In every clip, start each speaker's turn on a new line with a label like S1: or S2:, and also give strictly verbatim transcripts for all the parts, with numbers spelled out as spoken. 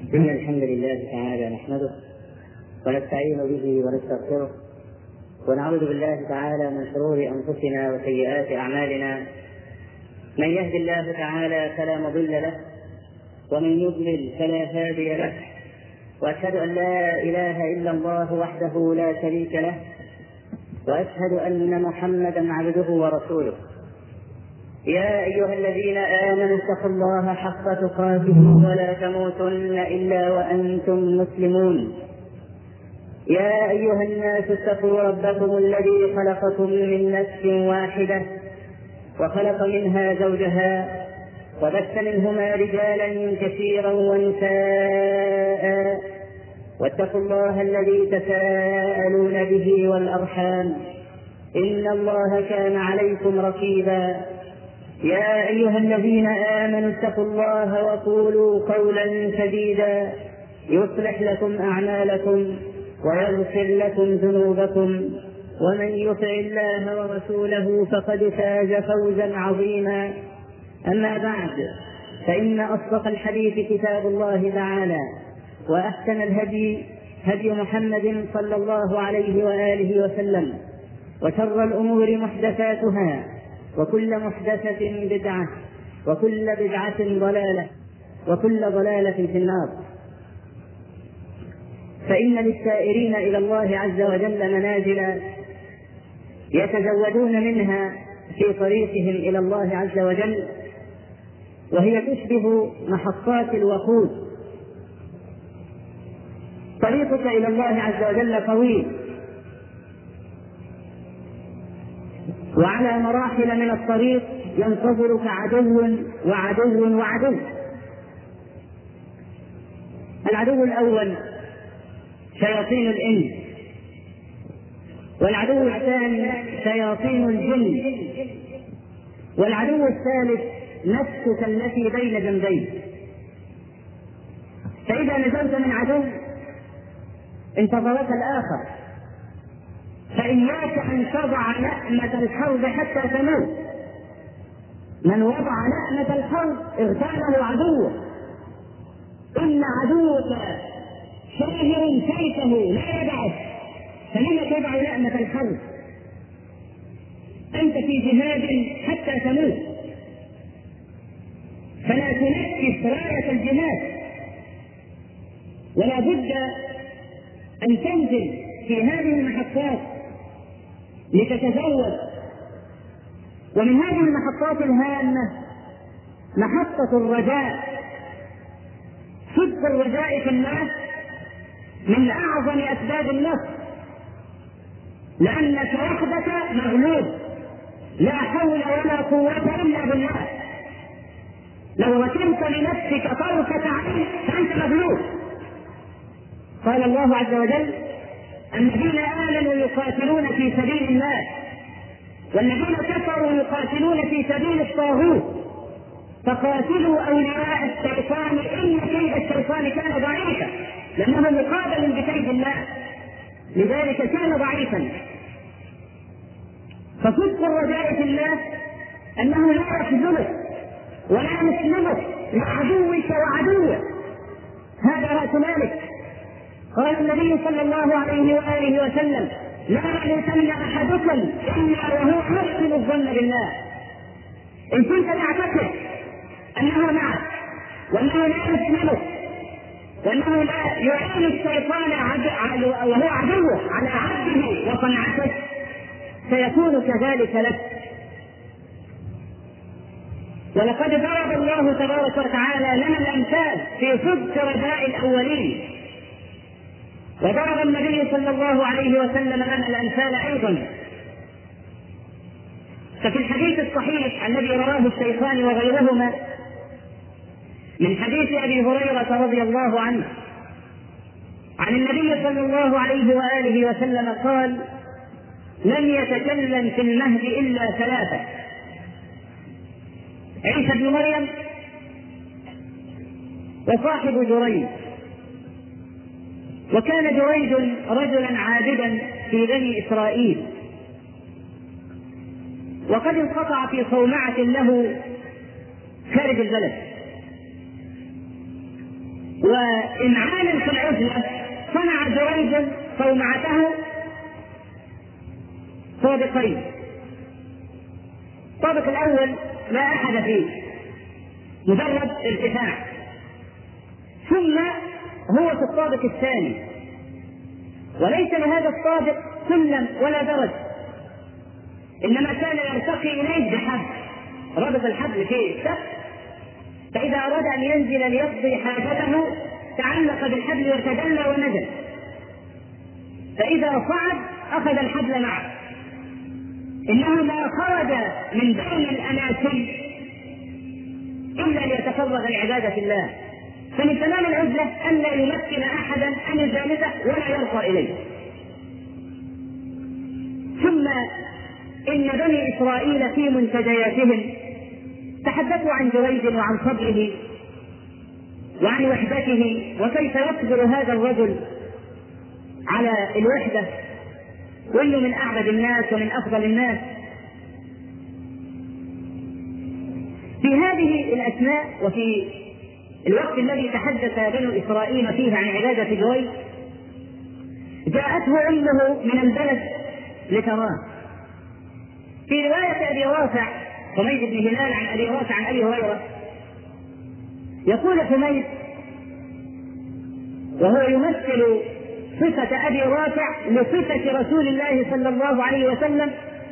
S1: إن الحمد لله تعالى نحمده ونستعين به ونستغفره ونعوذ بالله تعالى من شرور أنفسنا وسيئات أعمالنا. من يهد الله تعالى فلا مضل له ومن يضلل فلا هادي له، وأشهد أن لا إله إلا الله وحده لا شريك له، وأشهد أن محمدا عبده ورسوله. يا أيها الذين آمنوا اتقوا الله حق تقاته ولا تموتن إلا وأنتم مسلمون. يا أيها الناس اتقوا ربكم الذي خلقكم من نفس واحدة وخلق منها زوجها وبث منهما رجالا كثيرا ونساء، واتقوا الله الذي تساءلون به والأرحام إن الله كان عليكم رقيبا. يا أيها الذين آمنوا اتقوا الله وقولوا قولا سديدا يصلح لكم أعمالكم ويغفر لكم ذنوبكم، ومن يطع الله ورسوله فقد فاز فوزا عظيما. أما بعد، فإن أصدق الحديث كتاب الله تعالى، وأحسن الهدي هدي محمد صلى الله عليه وآله وسلم، وشر الأمور محدثاتها، وكل محدثة بدعة، وكل بدعة ضلالة، وكل ضلالة في النار. فإن للسائرين إلى الله عز وجل منازل يتزودون منها في طريقهم إلى الله عز وجل، وهي تشبه محطات الوقود. طريقك إلى الله عز وجل طويل، وعلى مراحل من الطريق ينتظرك عدو وعدو وعدو. العدو الأول شياطين الإنس، والعدو الثاني شياطين الجن، والعدو الثالث نفسك التي بين جنبيك. فإذا نزلت من عدو انتظرك الآخر، فإياك أن تضع لأمة الحرب حتى تموت. من وضع لأمة الحرب اغتاله عدوه. إن عدوك شاهر سيفه لا يدعه، فلما تضع لأمة الحرب؟ أنت في جهاد حتى تموت، فلا تنكس راية الجهاد، ولا بد أن تنزل في هذه المحطات لتتزود. ومن هذه المحطات الهامة محطة الرجاء. صدق الرجاء في الله من أعظم أسباب النصر، لأنك وحدك مغلوب، لا حول ولا قوة إلا بالله. لو ركنت لنفسك طرفة عين فأنت مغلوب. قال الله عز وجل: الذين آمنوا يقاتلون في سبيل الله، والذين كفروا يقاتلون في سبيل الطاغوت، فقاتلوا أولياء الشيطان إن كيد الشيطان كان ضعيفا، لأنه مقابل بكيد الله، لذلك كان ضعيفا. فصدق الرجاء في الله أنه لا يخذلك ولا يسلمك لعدوك وعدوك، هذا رأس مالك. قال النبي صلى الله عليه وآله وسلم: لا يموتن أحدكم إلا وهو يحسن الظن بالله. إن كنت تعتقد أنه معك، وأنه لا يسلمك، وأنه لا يعين الشيطان وهو عدوه على عبده وصنعته، سيكون كذلك لك. ولقد ضرب الله تبارك وتعالى لنا الأمثال في صدق رجاء الأولين، وضرب النبي صلى الله عليه وسلم لنا الأمثال أيضا. ففي الحديث الصحيح الذي رواه الشيخان وغيرهما من حديث أبي هريرة رضي الله عنه عن النبي صلى الله عليه وآله وسلم قال: لم يتكلم في المهد إلا ثلاثة: عيسى بن مريم، وصاحب جريج. وكان جريج رجلا عابدا في بني إسرائيل، وقد انقطع في صومعة له خارج البلد، وإمعانا في العزلة صنع جريج صومعته طابقين. الطابق الأول لا أحد فيه، مجرد ارتفاع، ثم هو في الطابق الثاني وليس لهذا الطابق سلم ولا درج، إنما كان يرتقي إليه بحبل، ربط الحبل في السقف، فإذا أراد أن ينزل ليقضي حاجته تعلق بالحبل وتدلى ونزل، فإذا صعد أخذ الحبل معه، إنه ما خرج من بين الأناسل إلا ليتفرغ لعبادة الله. فمن تمام العزلة أن لا يمكن أحدا أن يجالسه ولا يرقى إليه. ثم إن بني إسرائيل في منتدياتهم تحدثوا عن جريج وعن صبره وعن وحدته، وكيف يصبر هذا الرجل على الوحدة وإنه من أعبد الناس ومن أفضل الناس. في هذه الأثناء وفي الوقت الذي تحدث بنو إسرائيل فيه عن عبادة جريج، جاءته أمه من البلد لتراه. في رواية أبي رافع حميد بن هلال عن أبي رافع عن أبي هريرة يقول حميد وهو يمثل صفة أبي رافع لصفة رسول الله صلى الله عليه وسلم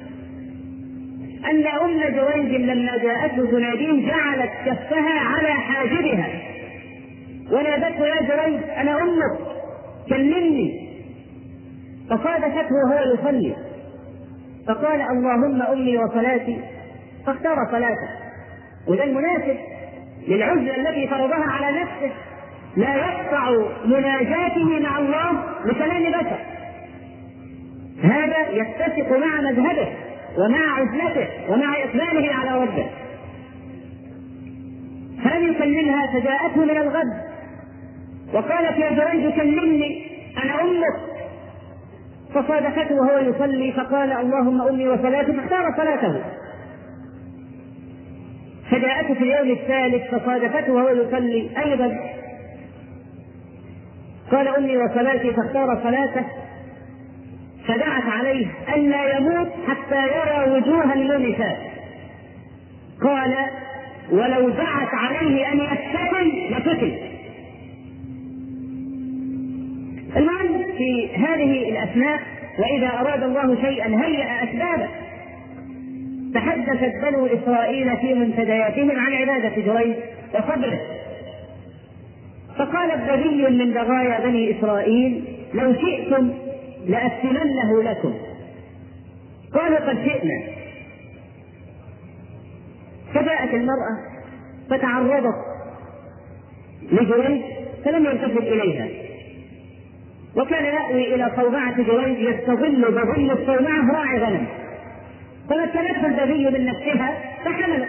S1: أن أم جريج لما جاءته تناديه جعلت كفها على حاجبها ونادته يا جريج أنا أمك كلمني، فصادفته وهو يصلي فقال اللهم أمي وصلاتي، فاختار صلاته. وده المناسب للعزلة التي فرضها على نفسه، لا يقطع مناجاته مع الله لكلام بشر، هذا يتفق مع مذهبه ومع عزلته ومع إقباله على ربه. فلم يكلمها فجاءته من الغد وقالت يا جريج كلمني أنا أمك، فصادفته وهو يصلي فقال اللهم أمي وصلاتي، فاختار صلاته. فجاءته في اليوم الثالث فصادفته وهو يصلي أيضا قال أمي وصلاتي، فاختار صلاته. فدعت عليه أن لا يموت حتى يرى وجوه المنسات، قال ولو دعت عليه أن يفتتن لفتن. المهم في هذه الأثناء وإذا أراد الله شيئا هيأ أسبابه. تحدثت بنو إسرائيل في منتدياتهم عن عبادة جريج وصبره، فقال بغي من بغايا بني إسرائيل لو شئتم لأسلمنه لكم، قالوا قد شئنا. فجاءت المرأة فتعرضت لجريج فلم يلتفت إليها، وكان يأوي إلى صومعة جريج يستظل بظل الصومعة راعي غنم، فمكنته البغي من نفسها فحملت،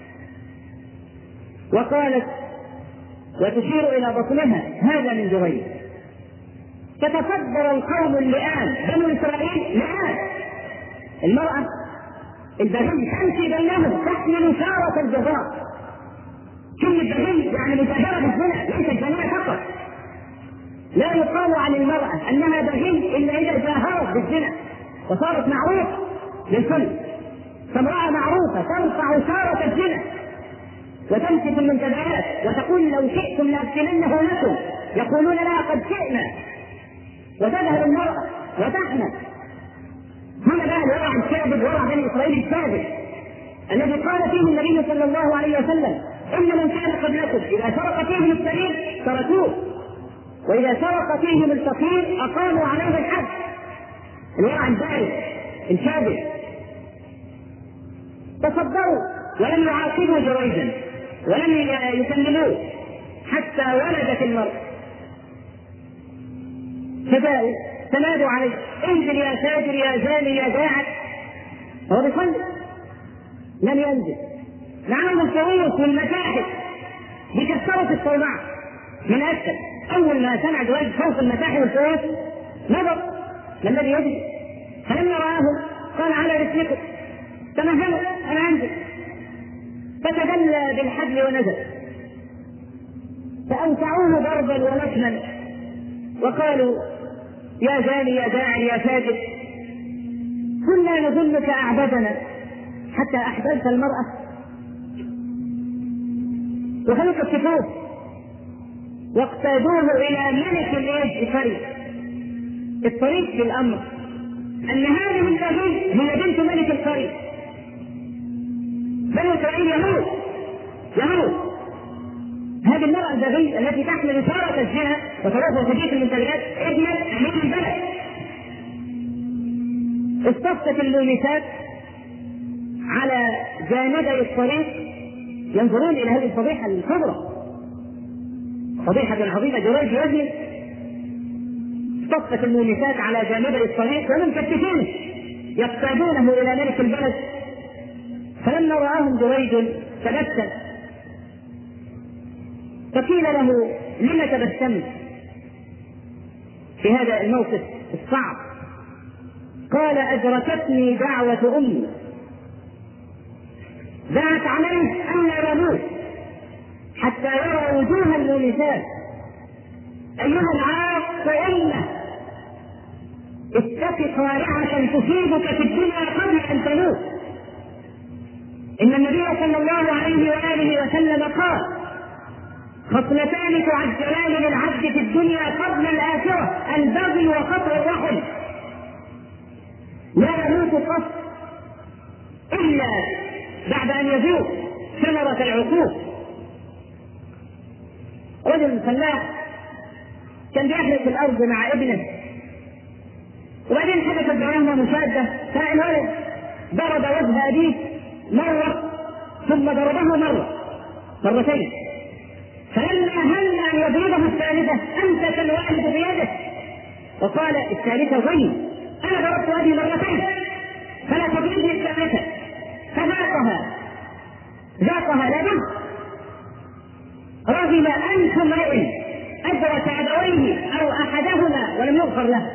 S1: وقالت وتشير إلى بطنها هذا من جريج. فتفضل القوم اللئام بنو إسرائيل لئام، المرأة البغي تمشي بينهم تحمل شارة الجزاء. كلمة بغي يعني مجاهرة بالزنا، ليس الزنا فقط. لا يقال عن المرأة أنها بغي إلا إذا جاهرت بالزنا وصارت معروفة للكل، فامرأة معروفة ترفع شارة الزنا وتمشي في المنتديات وتقول لو شئتم لأسلمنه لكم، يقولون لها قد شئنا، وتذهب المرأة وتحمل. هنا بقى الورع الكاذب، ورع بني إسرائيل الكاذب الذي قال فيه النبي صلى الله عليه وسلم إن من كان قبلكم إذا سرق فيهم السرير تركوه وإذا سرق فيهم الفقير أقاموا عليه الحد. الورع البارد الكاذب. تصدروا ولم يعاقبوا جريجا ولم يكلموه حتى ولدت المرأة، فجاءوا تنادوا عليه انزل يا ساجر يا زاني يا داعر، هو بيصلي لم ينزل. معهم الفروس والمتاحف بكسرة الصومعة من أسفل. أول ما سمع جريج صوت المتاحف والفروس نظر ما الذي يجري، فلما رآهم قال على رسلكم تمهلوا أنا أنزل، فتدلى بالحبل ونزل. فأمتعوه ضربا ولكما وقالوا يا زاني يا داعي يا ساجد كنا نظنك أعبدنا حتى أحببت المرأة. وخلوا الكفوف واقتادوه إلى ملك الطريق. الطريق في الأمر أن هذه البغي هي بنت ملك القرية. بنو إسرائيل يهود يهود هذه المرأة البغي التي تحمل إثارة الزنا وتوافر خبيث المنتجات ابنة أمير البلد. اصطفت اللومسات على جانبي الطريق ينظرون إلى هذه الفضيحة الكبرى، فضيحة عظيمة. جريج يزني اصطفت اللومسات على جانبي الطريق ومنكتفين يقتادونه إلى ملك البلد. فلما رآهم جريج تبسم فقيل له لم تبسمت في هذا الموقف الصعب؟ قال أدركتني دعوة أمي دعت عليه أن لا يموت حتى يرى وجوه اللومسات. أيها العاق أمه اتق قارعة تصيبك في الدنيا قبل أن تموت. إن النبي صلى الله عليه وآله وسلم قال خصلتان تعجلان للعبد في الدنيا قبل الآخرة البغي وقطع الرحم. لا يموت قط إلا بعد أن يذوق ثمرة العقوق. رجل فلاح كان بيحرث الأرض مع ابنه وبعدين حدثت بينهما مشادة فالولد ضرب وجه أبيه مرة ثم ضربه مرة مرتين فلما هم أن يضربه الثالثة أمسك الوالد بيده وقال الثالثة ظن أنا ضربت أبي مرتين فلا تضربني الثالثة فذاقها ذاقها لبن رغم أنف امرئ أدرك أبويه أو أحدهما ولم يغفر له.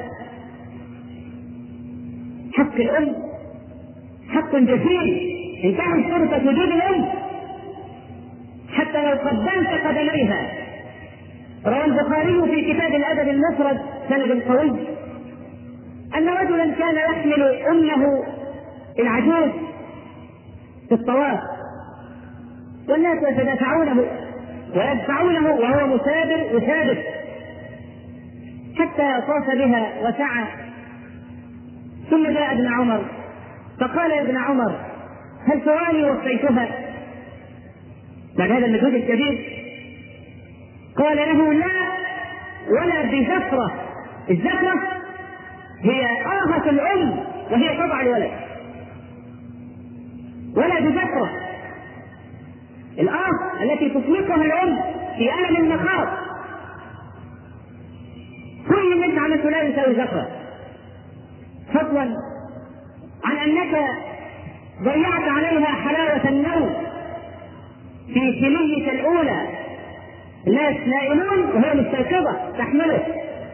S1: حق الأم حق جسيم انتهت فرصة وجود الأم حتى لو قدمت قدميها. روى البخاري في كتاب الأدب المفرد سند قوي أن رجلا كان يحمل أمه العجوز في الطواف والناس يتدافعونه ويدفعونه وهو مثابر يثابر حتى طاف بها وسعى. ثم جاء ابن عمر فقال يا ابن عمر هل تراني وصيتها بعد هذا المجهود الكبير؟ قال له لا ولا بزفرة. الزفرة هي آهة الأم وهي تضع الولد ولا بزفرة الآه التي تطلقها الأم في ألم المخاض. كل من عملت لا يساوي زفرة فضلا عن أنك ضيعت عليها حلاوة النوم في سنية الأولى. الناس نائمون وهي مستيقظة تحمله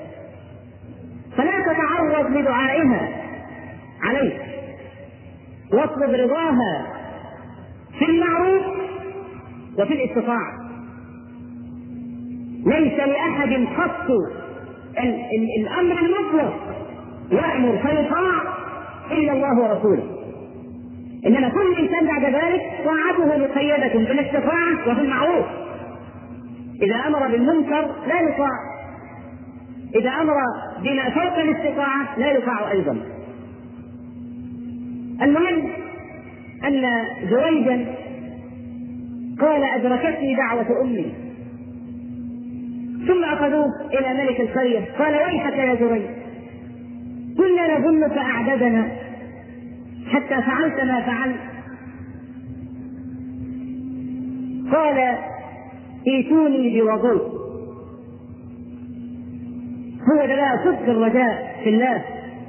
S1: فلا تتعرض لدعائها عليك واطلب رضاها في المعروف وفي الاستطاعة. ليس لأحد خط الأمر المطلق يأمر فيطاع إلا الله ورسوله، إنما كل إنسان بعد ذلك طاعته مقيدة بالاستطاعة وفي المعروف. إذا أمر بالمنكر لا يطاع، إذا أمر بما فوق الاستطاعة لا يطاع أيضا. المهم أن جريجا قال أدركتني دعوة أمي ثم أخذوه إلى ملك القرية قال ويحك يا جريج كنا نظنك أعددنا حتى فعلت ما فعلت. قال ائتوني بوضوء. هو ده بقى صدق الرجاء في الله.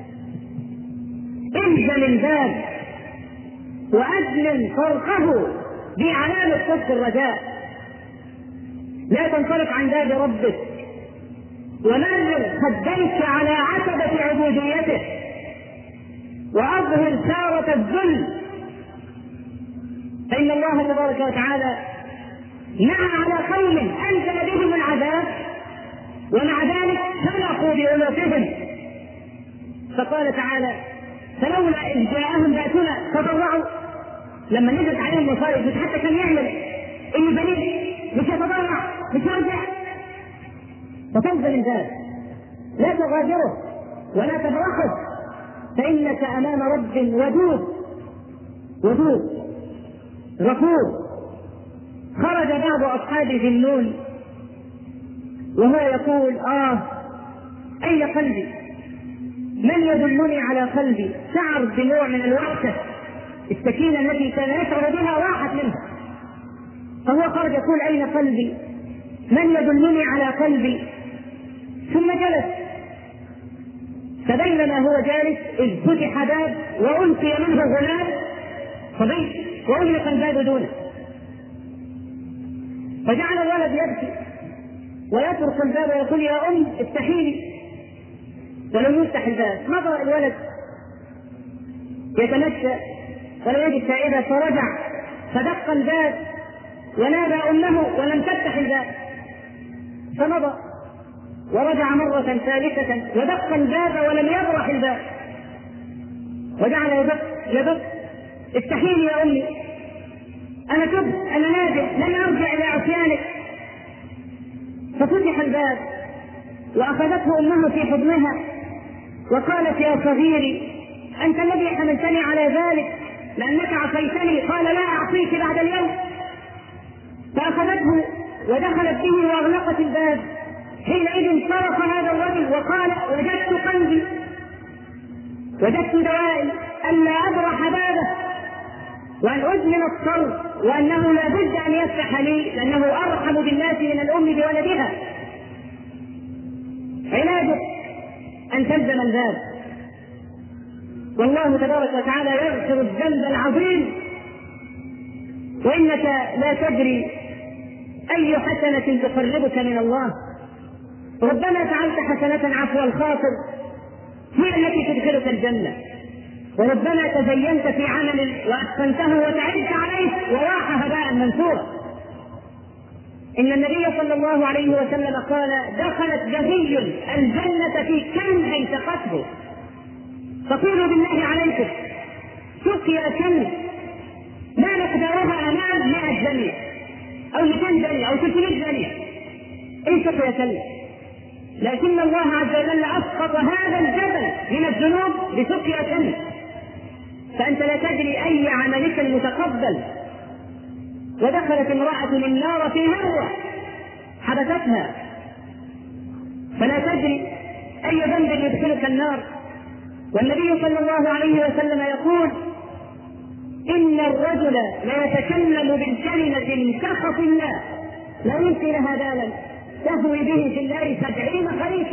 S1: الزم الباب وأدمن فرقه بعلامة صدق الرجاء. لا تنطلق عن باب ربك ومرر خديك على عتبة عبوديته وأظهر سارة الذل، فإن الله تبارك وتعالى نعى على قوم أنزل بهم العذاب ومع ذلك خلقوا بأنوفهم. فقال تعالى: فلولا إذ جاءهم بأسنا تضرعوا. لما نزلت عليهم مصائب مش حتى كان يعمل إنه بليد، مش يتضرع، مش يرجع. فتنزل الباب، لا تغادره ولا تبرحه، فإنك أمام رب ودود ودود غفور. خرج بعض أصحاب ذي النون وهو يقول: آه أين قلبي؟ من يدلني على قلبي؟ شعر بنوع من الوحشة، السكينة التي كان يشعر بها راحت منه، فهو خرج يقول: أين قلبي؟ من يدلني على قلبي؟ ثم جلس، فبينما هو جالس إذ فتح باب وألقي منه غلام صبي وأغلق الباب دونه، فجعل الولد يبكي ويطرق الباب ويقول: يا أم افتحي لي، ولم يفتح الباب. مضى الولد يتمشى ولا يجد فائدة، فرجع فدق الباب ونادى أمه ولم تفتح الباب، فمضى ورجع مرة ثالثة ودق الباب ولم يبرح الباب، وجعل يدق يدق: افتحي لي يا أمي، أنا تبت، أنا نادم، لن أرجع إلى عصيانك. ففتح الباب وأخذته أمه في حضنها وقالت: يا صغيري أنت الذي حملتني على ذلك لأنك عصيتني. قال: لا أعصيك بعد اليوم. فأخذته ودخلت به وأغلقت الباب. حينئذ صرخ هذا الرجل وقال: وجدت قلبي، وجدت دوائي ألا أبرح بابه وأن أزمن الصوت، وأنه لا بد أن يفتح لي لأنه أرحم بالناس من الأم بولدها. علاجه أن تلزم الباب، والله تبارك وتعالى يغفر الذنب العظيم، وإنك لا تدري أي حسنة تقربك من الله. ربما فعلت حسنة عفو الخاطر هي التي تدخلك الجنة، وربما تزينت في عمل وأتقنته وتعبت عليه وراح هباء منثورا. إن النبي صلى الله عليه وسلم قال: دخلت جزي الجنة في كم اعتقته. فقولوا بالله عليكم سقيا كم ما مقدارها أمام مئة جنيه أو مئتين جنيه أو ثلاثمائة جنيه، إيه سقيا كم؟ لكن الله عز وجل أسقط هذا الجبل من الذنوب بسقيا كم. فأنت لا تدري أي عملك المتقبل. ودخلت امرأة النار في مرة حبستها، فلا تدري أي ذنب يدخلك النار. والنبي صلى الله عليه وسلم يقول: إن الرجل لا يتكلم بالكلمة من سخط الله لا يلقي لها بالا تهوي به في النار سبعين خريفا.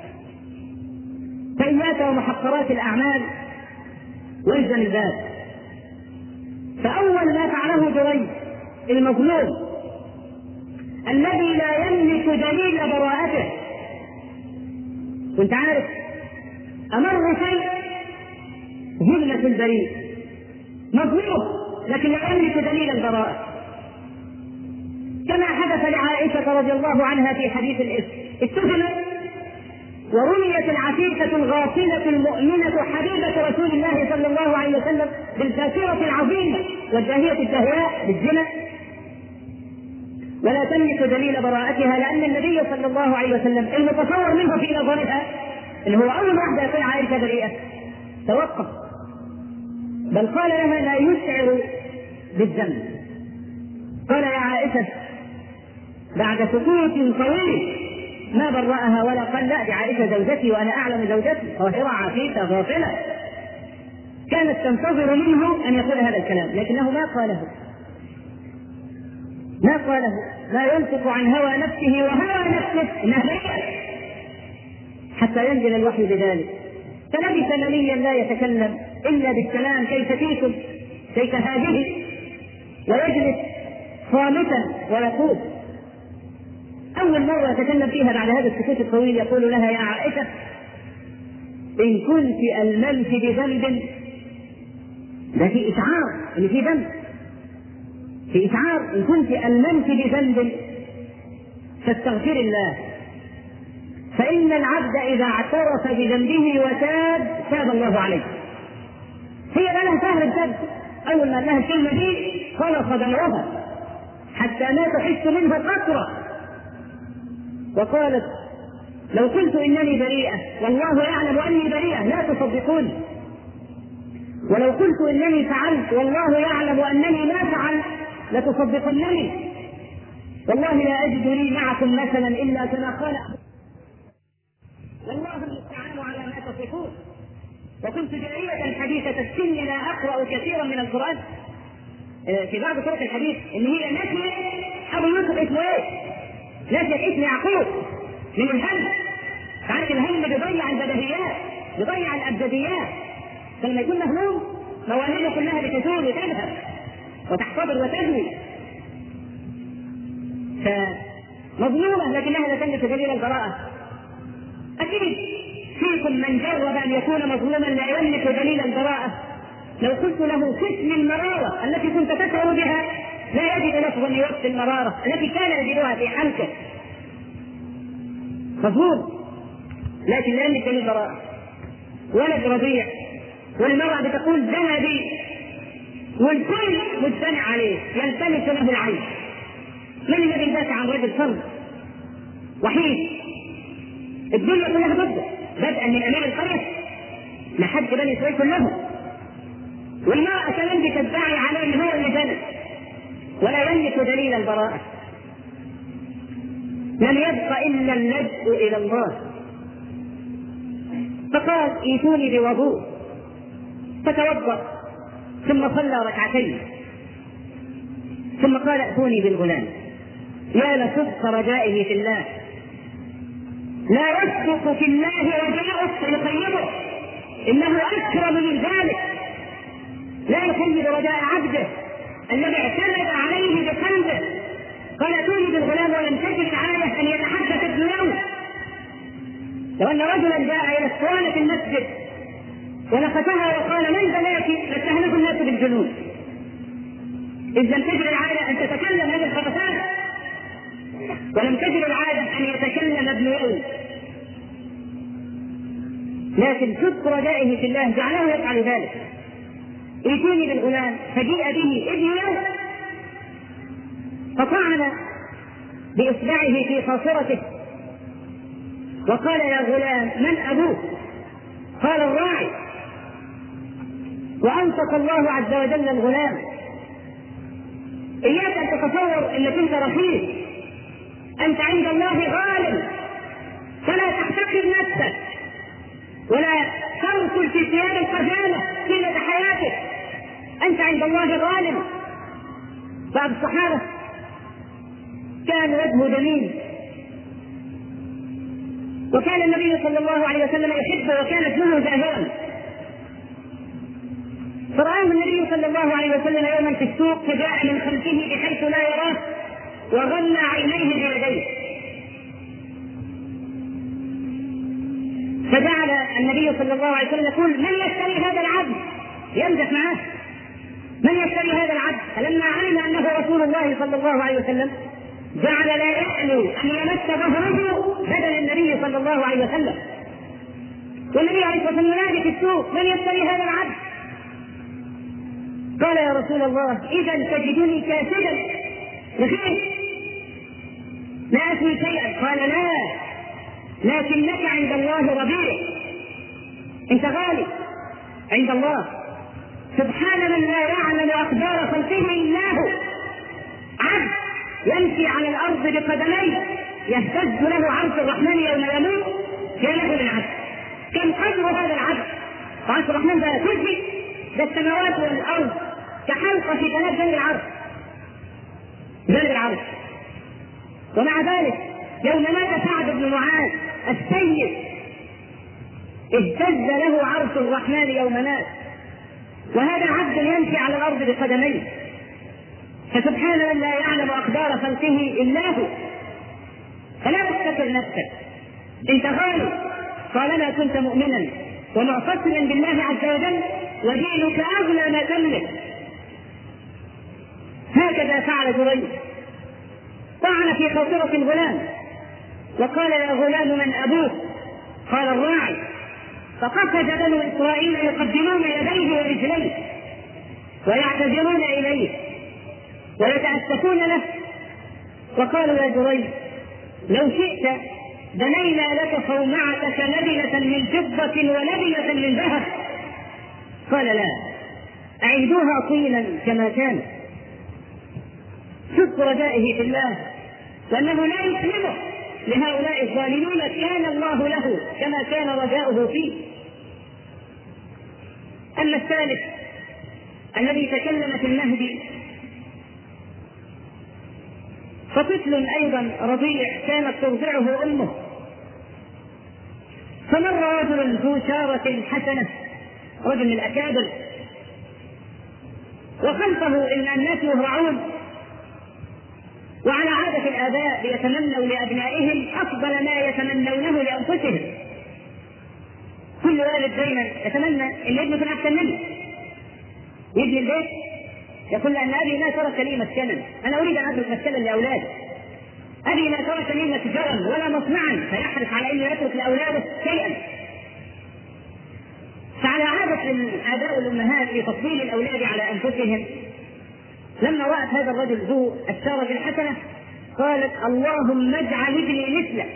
S1: فإياك ومحقرات الأعمال والزم الباب. فأول ما فعله جريج المظلوم الذي لا يملك دليل براءته، وانت عارف أمر شيء ذلة البريء، مظلوم لكن لا يملك دليل البراءة، كما حدث لعائشة رضي الله عنها في حديث الإفك. اتهمت ورميت العفيفة الغافلة المؤمنة حبيبة رسول الله صلى الله عليه وسلم بالكافرة العظيمة والداهية الدهواء بالزنا، ولا تملك دليل براءتها، لأن النبي صلى الله عليه وسلم المتصور منه في نظرها اللي هو أول واحدة يقول عائشة بريئة توقف، بل قال لها: لا يشعر بالذنب. قال: يا عائشة بعد سكوت طويل ما برأها ولا قال: لا، دي عائشة زوجتي وأنا أعلم زوجتي طاهرة عفيفة غافلة. كانت تنتظر منه أن يقول هذا الكلام، لكنه ما قاله ما قاله لا ينطق عن هوى نفسه وهوى نفسه إنها ليلة حتى ينزل الوحي بذلك. فلبث مليا لا يتكلم إلا بالسلام، كيف فيكم، كيف هذه، ويجلس صامتا ويقول. أول مرة يتكلم فيها بعد هذا السكوت الطويل يقول لها: يا عائشة إن كنت ألممت بذنب، ده في إشعار إن في ذنب، في إشعار إن كنت ألممت بذنب فاستغفر الله، فإن العبد إذا اعترف بذنبه وتاب تاب الله عليه. هي لها سهل بجد، أول ما لها الكلمة دي خلص دمعها حتى ما تحس منه قطرة، وقالت لو قلت إنني بريئة والله يعلم أني بريئة لا تصدقوني، ولو قلت إنني فعلت والله يعلم أنني ما فعلت لتصدقنني، والله لا أجد لي معكم مثلا إلا كما قال، والله المستعان على ما تصفون. وكنت جارية حديثة السن لا أقرأ كثيرا من القرآن. في بعض طرق الحديث إن هي ناسية أبو يوسف اسمه إيه؟ ناسية اسم يعقوب من الهم. عارف الهم بيضيع البديهيات، بيضيع الأبجديات، فلما يكون مهموم موانئه كلها بتزول وتذهب وتحتضر وتهوي. فمظلومة لكنها لا تملك دليل البراءة. أكيد فيكم من جرب أن يكون مظلوما لا يملك دليل البراءة. لو قلت له قسم المرارة التي كنت تشعر بها لا يجد لفظا يوصف المرارة التي كان يجدها في حلقه. مظلوم لكن لا يملك دليل البراءة. ولد رضيع والمرأة بتقول ذهبي والكل مجتمع عليه يلتمس له العين. من الذي يدافع عن رجل فرد وحيد؟ الدنيا كلها ضده، بدءا من امير القريه لحد بني اسرائيل كلهم. والمرأة كمان بتدعي عليه ان هو اللي جنى ولا يملك دليل البراءة. لم يبق الا اللجوء الى الله. فقال ائتوني بوضوء، فتوضأ ثم صلى ركعتين ثم قال ائتوني بالغلام. يا لصدق رجائه في الله، لا يصدق في الله رجاءه فيخيبه، انه اكرم من ذلك. لا يخيب رجاء عبده الذي اعتمد عليه بقلبه. قال ائتوني بالغلام ولم تجد عاده ان يتحدث ابن يوم. لو ان رجلا جاء الى اسطوانه في المسجد ونفتها وقال من بناك لاتهمه الناس بالجنون، اذ لم تجد العاده ان تتكلم هذه الخبثات ولم تجد العاده ان يتكلم ابن يوم. لكن صدق رجائه في الله جعله يفعل ذلك. ائتوني بالغلام فجيء به ابن يوم فطعن باصبعه في خاصرته وقال يا غلام من ابوك؟ قال الراعي. وانطق الله عز وجل الغلام. اياك ان تتصور انك انت رخيص، انت عند الله غالب، فلا تحتقر نفسك ولا تركل في ثياب الخجالة طيلة حياتك. انت عند الله غالب. بعض الصحابة كان وجهه جميل وكان النبي صلى الله عليه وسلم يحبه وكان ابنه زاهرا، فرآه النبي صلى الله عليه وسلم يوما في السوق فجاء من خلفه بحيث لا يراه وغمى عينيه بيديه، فجعل النبي صلى الله عليه وسلم يقول من يشتري هذا العبد؟ يمزح معه، من يشتري هذا العبد؟ فلما علم انه رسول الله صلى الله عليه وسلم جعل لا يألو ان يمس ظهره بدل النبي صلى الله عليه وسلم. والنبي عليه الصلاه والسلام ينادي في السوق من يشتري هذا العبد؟ قال يا رسول الله اذا تجدني كاسدا رخيص لا اسوي شيئا. قال لا، لكنك عند الله ربيع، انت غالي عند الله. سبحان من لا يعلم اقدار خلقه الا هو. عبد يمشي على الارض بقدميه يهتز له عرش الرحمن يوم يموت كانه من عبد. كم قدر هذا العبد؟ عرش الرحمن ده كرسي، ده السماوات والارض كحلقه في جناب جنب العرش جنب العرش. ومع ذلك يوم مات سعد بن معاذ السيد اهتز له عرش الرحمن يوم مات، وهذا عبد يمشي على الارض بقدميه. فسبحان من لا يعلم اقدار خلقه الا هو. فلا تفتكر نفسك، انت غالي طالما كنت مؤمنا ومعتصما بالله عز وجل ودينك اغلى ما تملك. هكذا فعل جريج، طعن في خاطرة الغلام وقال: يا غلام من أبوك؟ قال: الراعي. فقفز بنو إسرائيل يقدمون يديه ورجليه ويعتذرون إليه ويتأسفون له، وقالوا: يا جريج لو شئت بنينا لك صومعتك لبنة من فضة ولبنة من ذهب. قال: لا، أعيدوها طينا كما كان. صدق رجائه في الله وأنه لا يسلمه لهؤلاء الظالمين كان الله له كما كان رجاؤه فيه. أما الثالث الذي تكلم في المهدي فطفل أيضا رضيع كانت ترضعه أمه، فمر رجل ذو شارة حسنة، رجل من الأكابر، وخلفه إن الناس يهرعون، وعلى عادة الآباء ليتمنوا لأبنائهم أفضل ما يتمنونه لأنفسهم. كل والد دائما يتمنى أن ابنه يكون أحسن منه، يجي البيت يقول: لأن أبي ما ترك لي مسكنا، أنا أريد أن أترك مسكنا لأولادي، أبي ما ترك لي متجرا ولا مصنعا، فيحرص على أن يترك لأولاده شيئا. فعلى عادة الآباء والأمهات في تفضيل الأولاد على أنفسهم، لما رأت هذا الرجل ذو الشارة الحسنة قالت: اللهم اجعل ابني مثله.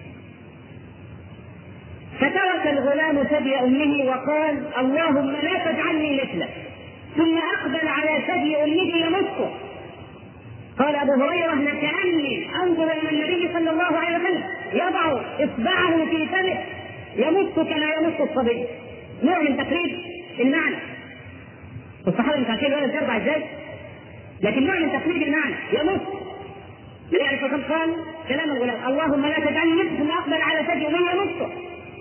S1: فترك الغلام ثدي أمه وقال: اللهم لا تجعلني مثله، ثم أقبل على ثدي أمه يمسه. قال أبو هريرة: لكأني أنظر إلى النبي صلى الله عليه وسلم يضع إصبعه في فمه يمس كما يمس الصبي. نوع من تقريب المعنى. الصحابة مش عارفين الولد يرضع ازاي، لكن نوع من تقريب المعنى يمس. يعني فقد قال كلام الغلام: اللهم لا تجعلني مثله، ثم أقبل على ثدي أمه يمسه.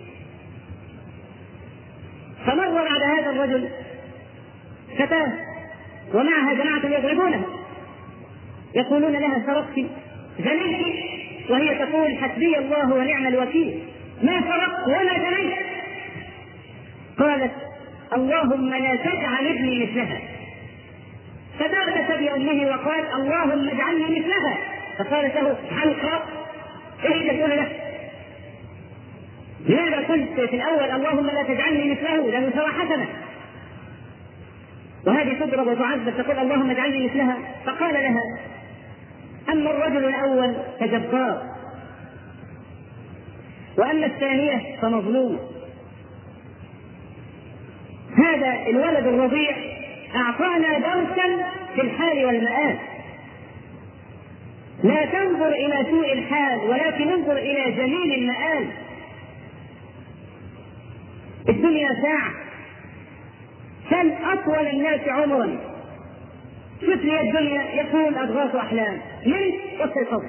S1: فمر بعد هذا الرجل فتاة ومعها جماعة يضربونها، يقولون لها: سرقت، زنيت، وهي تقول: حسبي الله ونعم الوكيل، ما سرقت ولا زنيت. قالت: اللهم لا تجعل ابني مثلها. فترك ثدي امه وقال: اللهم اجعلني مثلها. فقالت له: حلقة، ايش تقول له؟ لماذا قلت في الاول اللهم لا تجعلني مثله؟ لانه سوى حسنه، وهذه تضرب وتعذب تقول اللهم اجعلني مثلها. فقال لها: اما الرجل الاول فجبار، واما الثانيه فمظلوم. هذا الولد الرضيع اعطانا درسا في الحال والمآل. لا تنظر الى سوء الحال ولكن انظر الى جميل المآل. الدنيا ساعة، سل أطول الناس عمرا. شوف لي الدنيا يكون أضغاث أحلام من والسيطرة.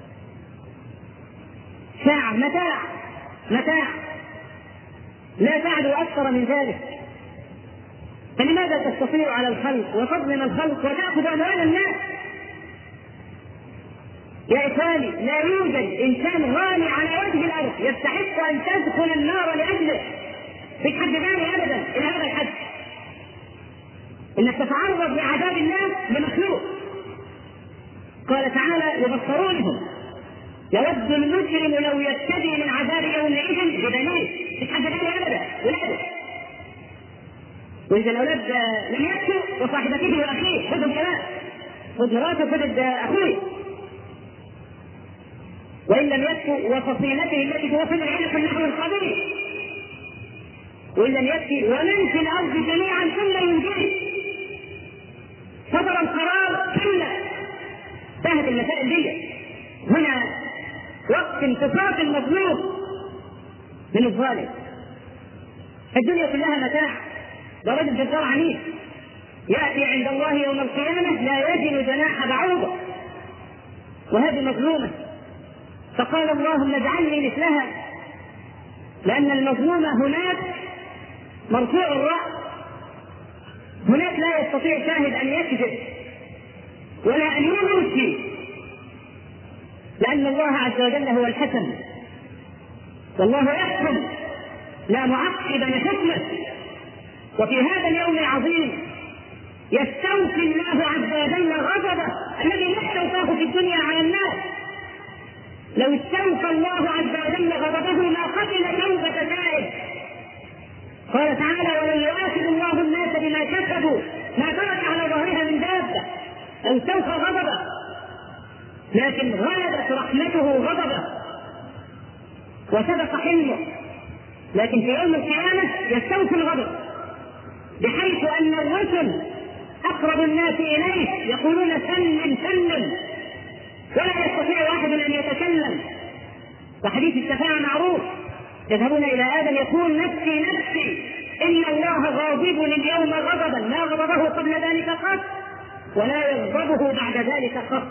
S1: ساعة متاع متاع لا تعدو أكثر من ذلك. فلماذا تستطيع على الخلق وتظلم الخلق وتأخذ أموال الناس؟ يا إخواني، لا يوجد إنسان غالي على وجه الأرض يستحق أن تدخل النار لأجله في حد ثاني أبدا إلى هذا الحد، إنك تتعرض لعذاب الناس بمخلوق. قال تعالى: يبصرونهم يود المجرم لو يفتدي من عذاب يومئذ بدليل. في حد ثاني أبدا ولاده. وإذا الأولاد لم يكفوا وصاحبته وأخيه خذهم كمان، خذ مراته خذ أخوه، وإن لم يكفوا وفصيلته التي توصل العلق النحو القبيل، وإن لم يكفي ومن في الأرض جميعا ثم ينجيه. صدر القرار كلا. انتهت المسائل دي. هنا وقت انتصاف المظلوم من الظالم. الدنيا كلها متاع. ده رجل جزار عنيف يأتي عند الله يوم القيامة لا يجد جناح بعوضة، وهذه مظلومة. فقال: اللهم اجعلني مثلها، لأن المظلومة هناك مرفوع الرأس، هناك لا يستطيع شاهد أن يكذب ولا أن يمشي، لأن الله عز وجل هو الحكم، والله يحكم لا معقب لحكمه. وفي هذا اليوم العظيم يستوفي الله عز وجل غضبه الذي لا استوفاه في الدنيا على الناس. لو استوفى الله عز وجل غضبه ما قتل توبة تائب. قال تعالى: ولن يؤاخذ الله الناس بما كسبوا ما ترك على ظهرها من دابة. لو استوفى غضبه، لكن غلبت رحمته غضبه وسبق حلمه. لكن في يوم القيامة يستوفي الغضب، بحيث أن الرسل أقرب الناس إليه يقولون: سلم سلم، ولا يستطيع واحد أن يتكلم. وحديث الشفاعة معروف: يذهبون إلى آدم يقول: نفسي نفسي، إن الله غاضب اليوم غضبا ما غضبه قبل ذلك قط ولا يغضبه بعد ذلك قط.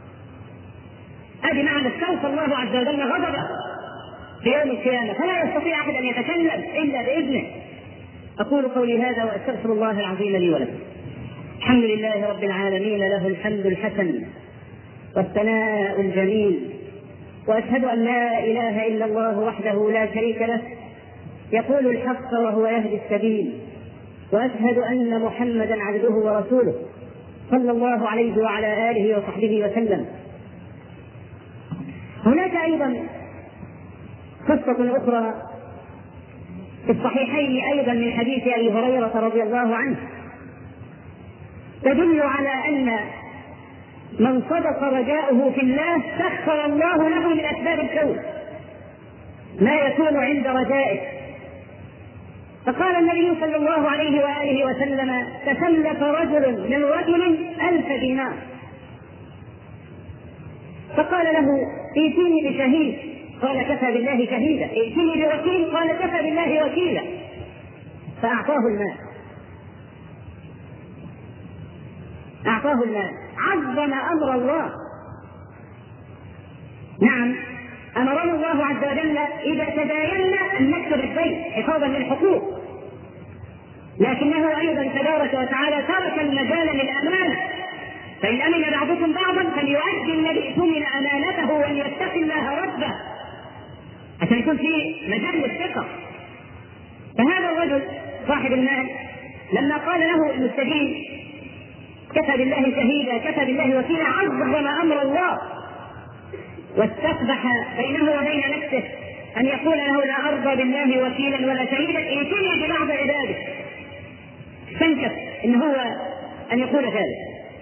S1: هذه معنى استوفى الله عز وجل غضبه في يوم القيامة، فلا يستطيع أحد أن يتكلم إلا بإذنه. أقول قولي هذا وأستغفر الله العظيم لي ولكم. الحمد لله رب العالمين، له الحمد الحسن والثناء الجميل، وأشهد أن لا إله إلا الله وحده لا شريك له يقول الحق وهو يهدي السبيل، وأشهد أن محمدا عبده ورسوله صلى الله عليه وعلى آله وصحبه وسلم. هناك أيضا قصة أخرى في الصحيحين أيضا من حديث أبي هريرة رضي الله عنه تدل على أن من صدق رجاؤه في الله سخر الله له من أسباب الكون ما يكون عند رجائه. فقال النبي صلى الله عليه وآله وسلم: تسلف رجل من رجل ألف دينار، فقال له: ائتني بشهيد، قال: كفى بالله شهيدا. ائتني بوكيل، قال: كفى بالله وكيلا. فأعطاه المال، أعطاه المال، عظم أمر الله. نعم، أمرنا الله عز وجل إذا تداينا أن نكتب الدين حفاظا للحقوق، لكنه أيضا تبارك وتعالى ترك المجال للأمانة، فإن أمن بعضكم بعضا فليؤدي الذي اؤتمن أمانته وليتق الله ربه، عشان يكون في مجال للثقة. فهذا الرجل صاحب المال لما قال له المستدين: كفى بالله شهيدا، كفى بالله وكيلا، عظم أمر الله واستقبح بينه وبين نفسه أن يقول له: لا أرضى بالله وكيلا ولا شهيدا، ائتني ببعض عباده. استنكف إن هو أن يقول ذلك.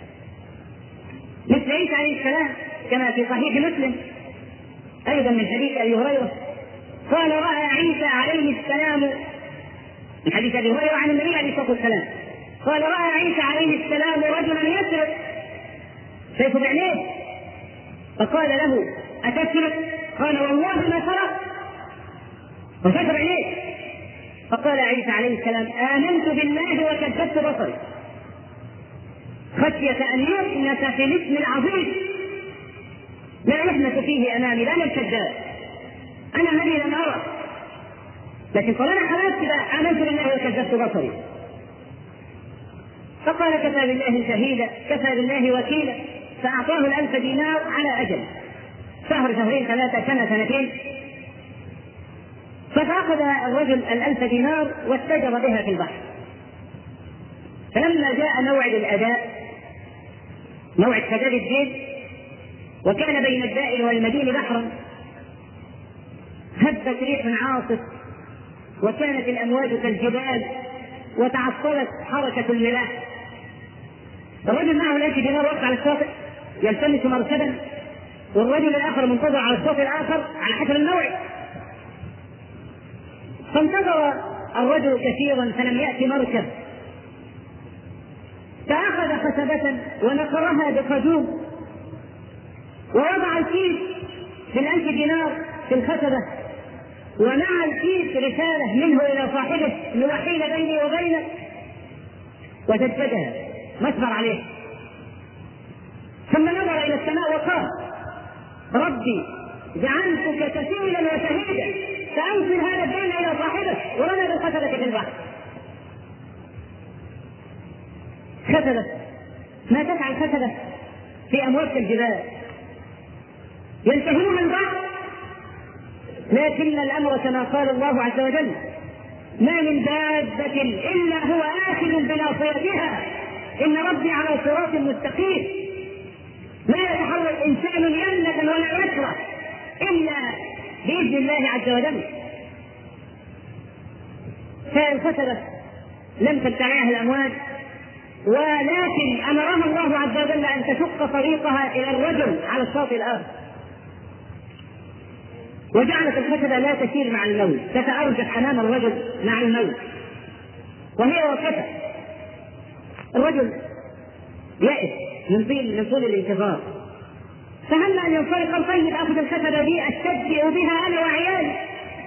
S1: مثل عيسى عليه السلام كما في صحيح مسلم أيضا من حديث أبي هريرة قال: رأى عيسى عليه السلام، من حديث أبي هريرة عن النبي عليه الصلاة والسلام قال: رأى عيسى عليه السلام رجلا يسرق سيف بعينيه، فقال له: أتسرق؟ قال: والله ما سرق، وسيف بعينيه. فقال عيسى عليه السلام: آمنت بالله وكذبت بصري، خشية أن يؤنس في الاسم العظيم لا يحنث فيه أمامي، لا الكذاب، أنا الذي لم أرى، لكن قال: أنا حلفت آمنت بالله وكذبت بصري. فقال: كفى بالله شهيدا، كفى بالله وكيلا. فأعطاه الألف دينار على أجل، شهر شهرين ثلاثة سنة سنتين. فأخذ الرجل الألف دينار واتجر بها في البحر. فلما جاء موعد الأداء، موعد سداد الدين، وكان بين الدائن والمدين بحرا، هبت ريح عاصف وكانت الأمواج كالجبال وتعطلت حركة الملاح. الرجل معه الألف دينار وقع على الشاطئ يلتمس مركبا، والرجل الآخر منتظر على الشاطئ الآخر على حسب الموعد. فانتظر الرجل كثيرا فلم يأتي مركب، فأخذ خشبة ونقرها بخجوم ووضع الكيس بالألف دينار في الخشبة، ومع الكيس رسالة منه إلى صاحبه: نوحيل بيني وبينك، وجددها مسمر عليه. ثم نظر إلى السماء وقال: ربي جعلتك كفيلا وشهيدا، فأنزل هذا الدين إلى صاحبه، ورمى بالخشبة في البحر. خشبة ما تفعل خشبة في أمواج الجبال، ينتهون من بعض، لكن الأمر كما قال الله عز وجل: ما من دابة إلا هو آخذ بناصيتها إن ربي على صراط مستقيم. لا يتحرك إنسان يمنة ولا يسرى إلا بإذن الله عز وجل. فالخشبة لم تبتلعها الأمواج، ولكن أمرها الله عز وجل أن تشق طريقها إلى الرجل على الشاطئ الآخر، وجعلت الخشبة لا تسير مع الموت، تتأرجح أمام الرجل مع الموت وهي واقفة. الرجل يائس من طول من طول الانتظار، فهم أن ينطلق طيب أخذ الخشبة دي أستدفئ بها أنا وعيالي،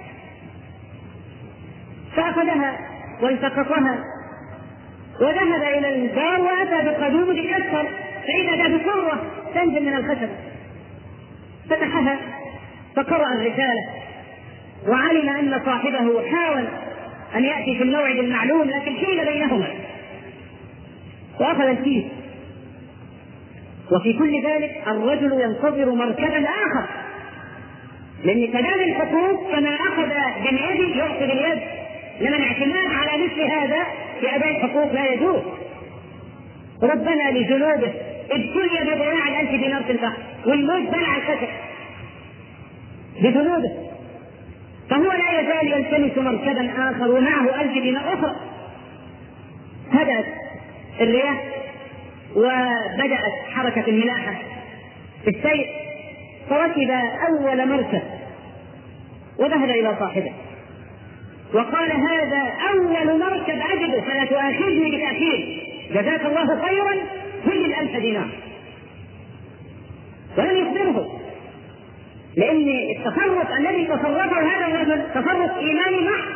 S1: فأخذها والتقطها وذهب إلى الدار وأتى بقدوم ليسر، فإذا بصورة تنزل من الخشبة، فتحها فقرأ الرسالة وعلم أن صاحبه حاول أن يأتي في الموعد المعلوم، لكن حيل بينهما وأخذ الكيس. وفي كل ذلك الرجل ينتظر مركبا آخر، لأن تداول الحقوق كما أخذ باليد يعطي باليد، لما الاعتماد على مثل هذا في أداء الحقوق لا يجوز. ربنا لجنوده ابتلي بضياع الألف دينار في البحر والموت بلع الخشب بجنوده، فهو لا يزال يلتمس مركبا آخر ومعه ألف دينار أخرى. هدأت الرياح وبدأت حركة الملاحة في السير، فركب أول مركب وذهب إلى صاحبه وقال هذا أول مركب أجده فلا تؤاخذني بتأخير، جزاك الله خيرا خذ الألف دينار. ولم يخبره، لأن التصرف الذي تصرفه هذا الرجل تصرف إيماني محض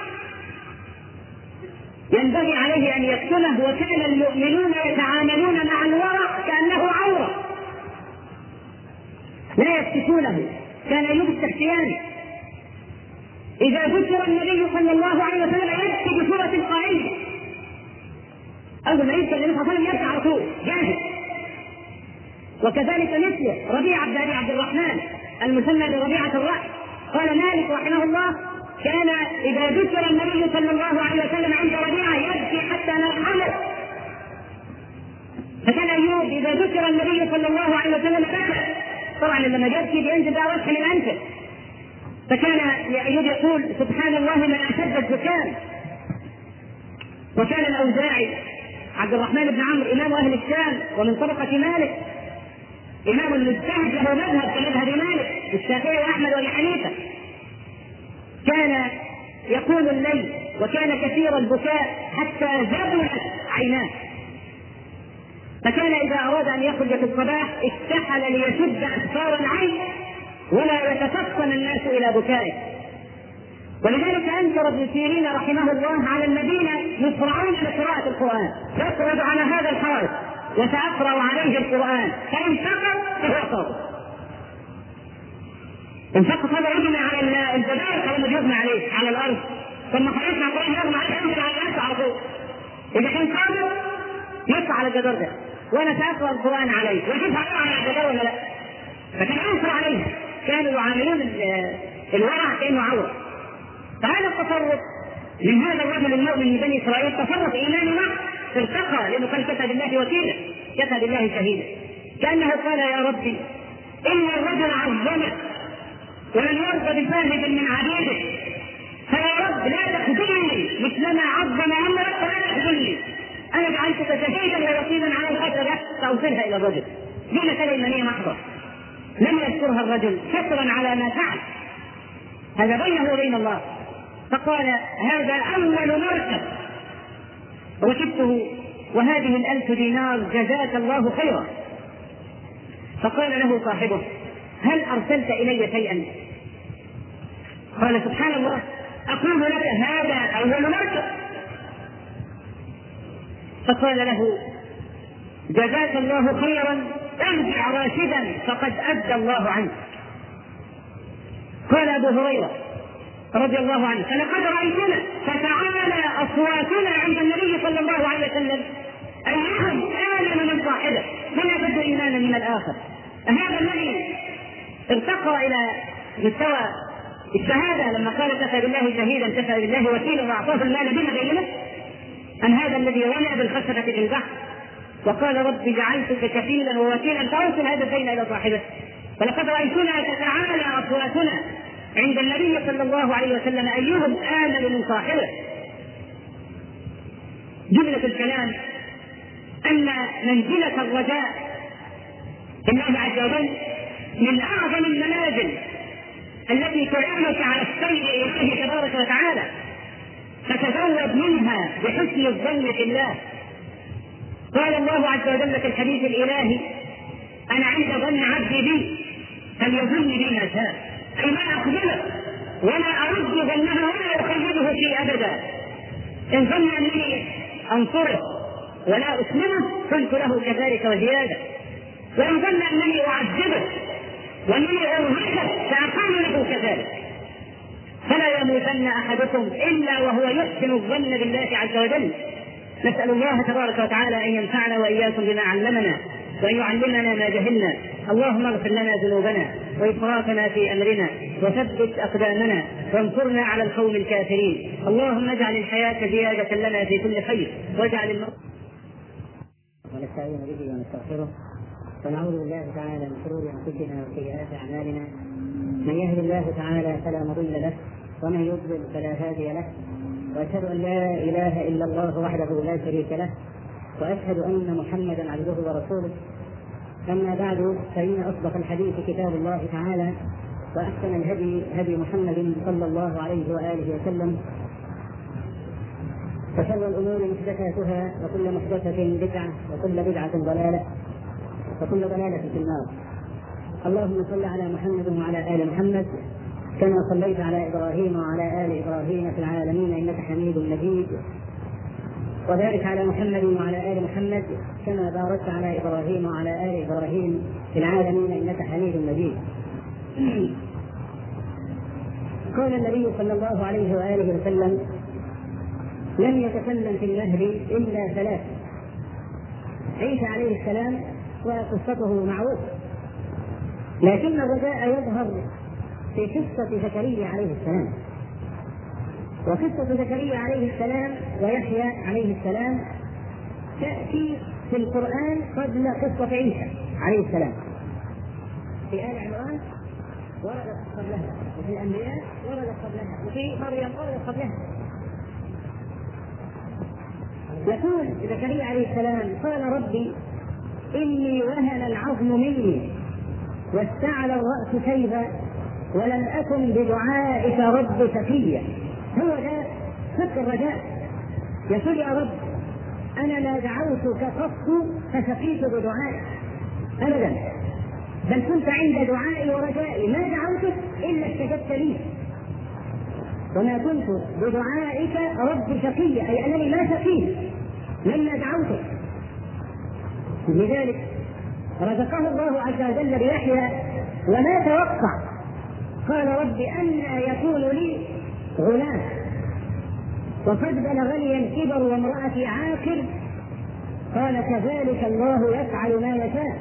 S1: ينبغي عليه أن يكتمه، وكان المؤمنون يتعاملون مع الورع كأنه عورة لا يكتشونه، كان أيوب السختياني إذا ذكر النبي صلى الله عليه وسلم يبكي بصورة القائمة، أول ما يذكر النبي صلى الله عليه وسلم يبكي على طول جاهز. وكذلك مثله ربيعة بن عبد الرحمن المسمى بربيعة الرأي، قال مالك رحمه الله كان إذا ذكر النبي صلى الله عليه وسلم عند ربيعة يبكي حتى نرحمه، فكان أيوب إذا ذكر النبي صلى الله عليه وسلم بكى، طبعا لما يبكي بينزل بقى وجه من أنفه، فكان أيوب يقول سبحان الله من أشد الزكام. وكان الأوزاعي عبد الرحمن بن عمرو إمام أهل الشام ومن طبقة مالك، إمام المجتهد له مذهب كمذهب مالك والشافعي وأحمد وحنيفة، كان يقول الليل وكان كثير البكاء حتى زبلت عيناه، فكان إذا أراد أن يخرج في الصباح اكتحل ليشد أسفار العين ولا يتفطن الناس إلى بكائه. ولذلك أنكر ابن سيرين رحمه الله على الذين يسرعون لقراءة القرآن، يقعد على هذا الحائط وسأقرأ عليه القرآن فإن سقط فهو صادق، إن سقط هذا يجمع على الجدار فهو يجمع عليه على الأرض، ثم حيثنا القرآن يجمع عليه يجمع على الأرض على طول، إذا كان صادق يطلع على الجدار ده وأنا سأقرأ القرآن عليه ويشوف على الجدار ولا لا، فكان ينكر عليه، كانوا يعاملون الورع كأنه عورة. فهذا التصرف من هذا الرجل المؤمن من بني إسرائيل تصرف إيماني محض، ارتقى لأنه قال كفى بالله وكيلا، كفى بالله شهيدا، كأنه قال يا ربي إن الرجل عظمك ولم يرضى بفاهد من عبيدك، فيا رب لا تخذلني مثلما عظم أمرك ولا تخذلني، أنا جعلتك شهيدا ورقيبا على الخشبة فأوصلها إلى الرجل. دي مسألة إيمانية محضة لم يذكرها الرجل شكرا على ما فعل، هذا بينه وبين الله. فقال هذا أول مركب ركبته وهذه الألف دينار جزاك الله خيرا. فقال له صاحبه هل أرسلت إلي شيئا؟ قال سبحان الله أقول لك هذا أول مركب. فقال له جزاك الله خيرا ارجع راشدا فقد أدى الله عنك. قال أبو هريرة رضي الله عنه فلقد رأيتنا فتعالى أصواتنا عند النبي صلى الله عليه وسلم أيهم آمن من صاحبه من أشد إيمانا من الآخر. هذا الذي ارتقى إلى مستوى الشهادة لما قال كفى بالله شهيدا كفى بالله وكيلا وأعطاه المال بما بينه، أم هذا الذي رمى بالخشبة في البحر وقال رب جعلتك كفيلا ووكيلا فأوصل هذا الدين إلى صاحبه. ولقد رأيتنا تتعالى أصواتنا عند النبي صلى الله عليه وسلم أيهم آمن من صاحبه. جملة الكلام أن منزلة الرجاء بالله عز وجل من أعظم المنازل التي تعينك على السير إليه تبارك وتعالى، فتزود منها بحسن الظن في الله. قال الله عز وجل في الحديث الإلهي: أنا عند ظن عبدي بي فليظن بي ما شاء، أي ما أخبره ولا أرد ظنها ولا أخيبه فيه أبدا. إن ظن أنني أنصره ولا أسلمه قلت له كذلك وزيادة، وإن ظن أنني أعذبه وأنني أرهقه فأقول له كذلك. فلا يموتن أحدكم إلا وهو يحسن الظن بالله عز وجل. نسأل الله تبارك وتعالى أن ينفعنا وإياكم بما علمنا وأن يعلمنا ما جهلنا. اللهم اغفر لنا ذنوبنا وإسرافنا في أمرنا وثبت أقدامنا وانصرنا على القوم الكافرين. اللهم اجعل الحياة زيادة لنا في كل خير واجعل الموت. ونستعين به ونستغفره ونعوذ بالله تعالى من شرور أنفسنا وسيئات أعمالنا. من يهد الله تعالى فلا مضل له ومن يضلل فلا هادي له، وأشهد أن لا إله إلا الله وحده لا شريك له، وأشهد أن محمدا عبده ورسوله. أما بعد، فإن أصدق الحديث كتاب الله تعالى، وأحسن الهدي هدي محمد صلى الله عليه وآله وسلم، وشر الأمور محدثاتها وكل محدثة بدعة وكل بدعة ضلالة وكل ضلالة في النار. اللهم صل على محمد وعلى آل محمد كما صليت على إبراهيم وعلى آل إبراهيم في العالمين إنك حميد مجيد، وبارك على محمد وعلى آل محمد كما باركت على إبراهيم وعلى آل إبراهيم في العالمين إنك حميد مجيد. قال النبي صلى الله عليه وآله وسلم: لم يتكلم في المهد إلا ثلاث. عيسى عليه السلام وقصته معروفة، لكن الرجاء يظهر في قصة زكريا عليه السلام. وقصة زكريا عليه السلام ويحيى عليه السلام تأتي في القرآن قبل قصة عيسى عليه السلام. في آل عمران وردت قبلها، وفي الأنبياء وردت قبلها، وفي مريم وردت قبلها. يقول زكريا عليه السلام: قال ربي إني وهن العظم مني واستعل الرأس شيبا ولم أكن بدعائك رب شقيا. هو ده صدق الرجاء. يقول: يا رب أنا لا دعوتك قط فشقيت بدعائك أبدا، بل كنت عند دعائي ورجائي ما دعوتك إلا استجبت لي، وما كنت بدعائك رب شقيا، أي أنني ما شقيت لما دعوتك. لذلك رزقه الله عز وجل بيحيى وما توقع. قال: رب أنى يكون لي غلام وقد بلغني الكبر وامرأتي عاقر. قال: كذلك الله يفعل ما يشاء.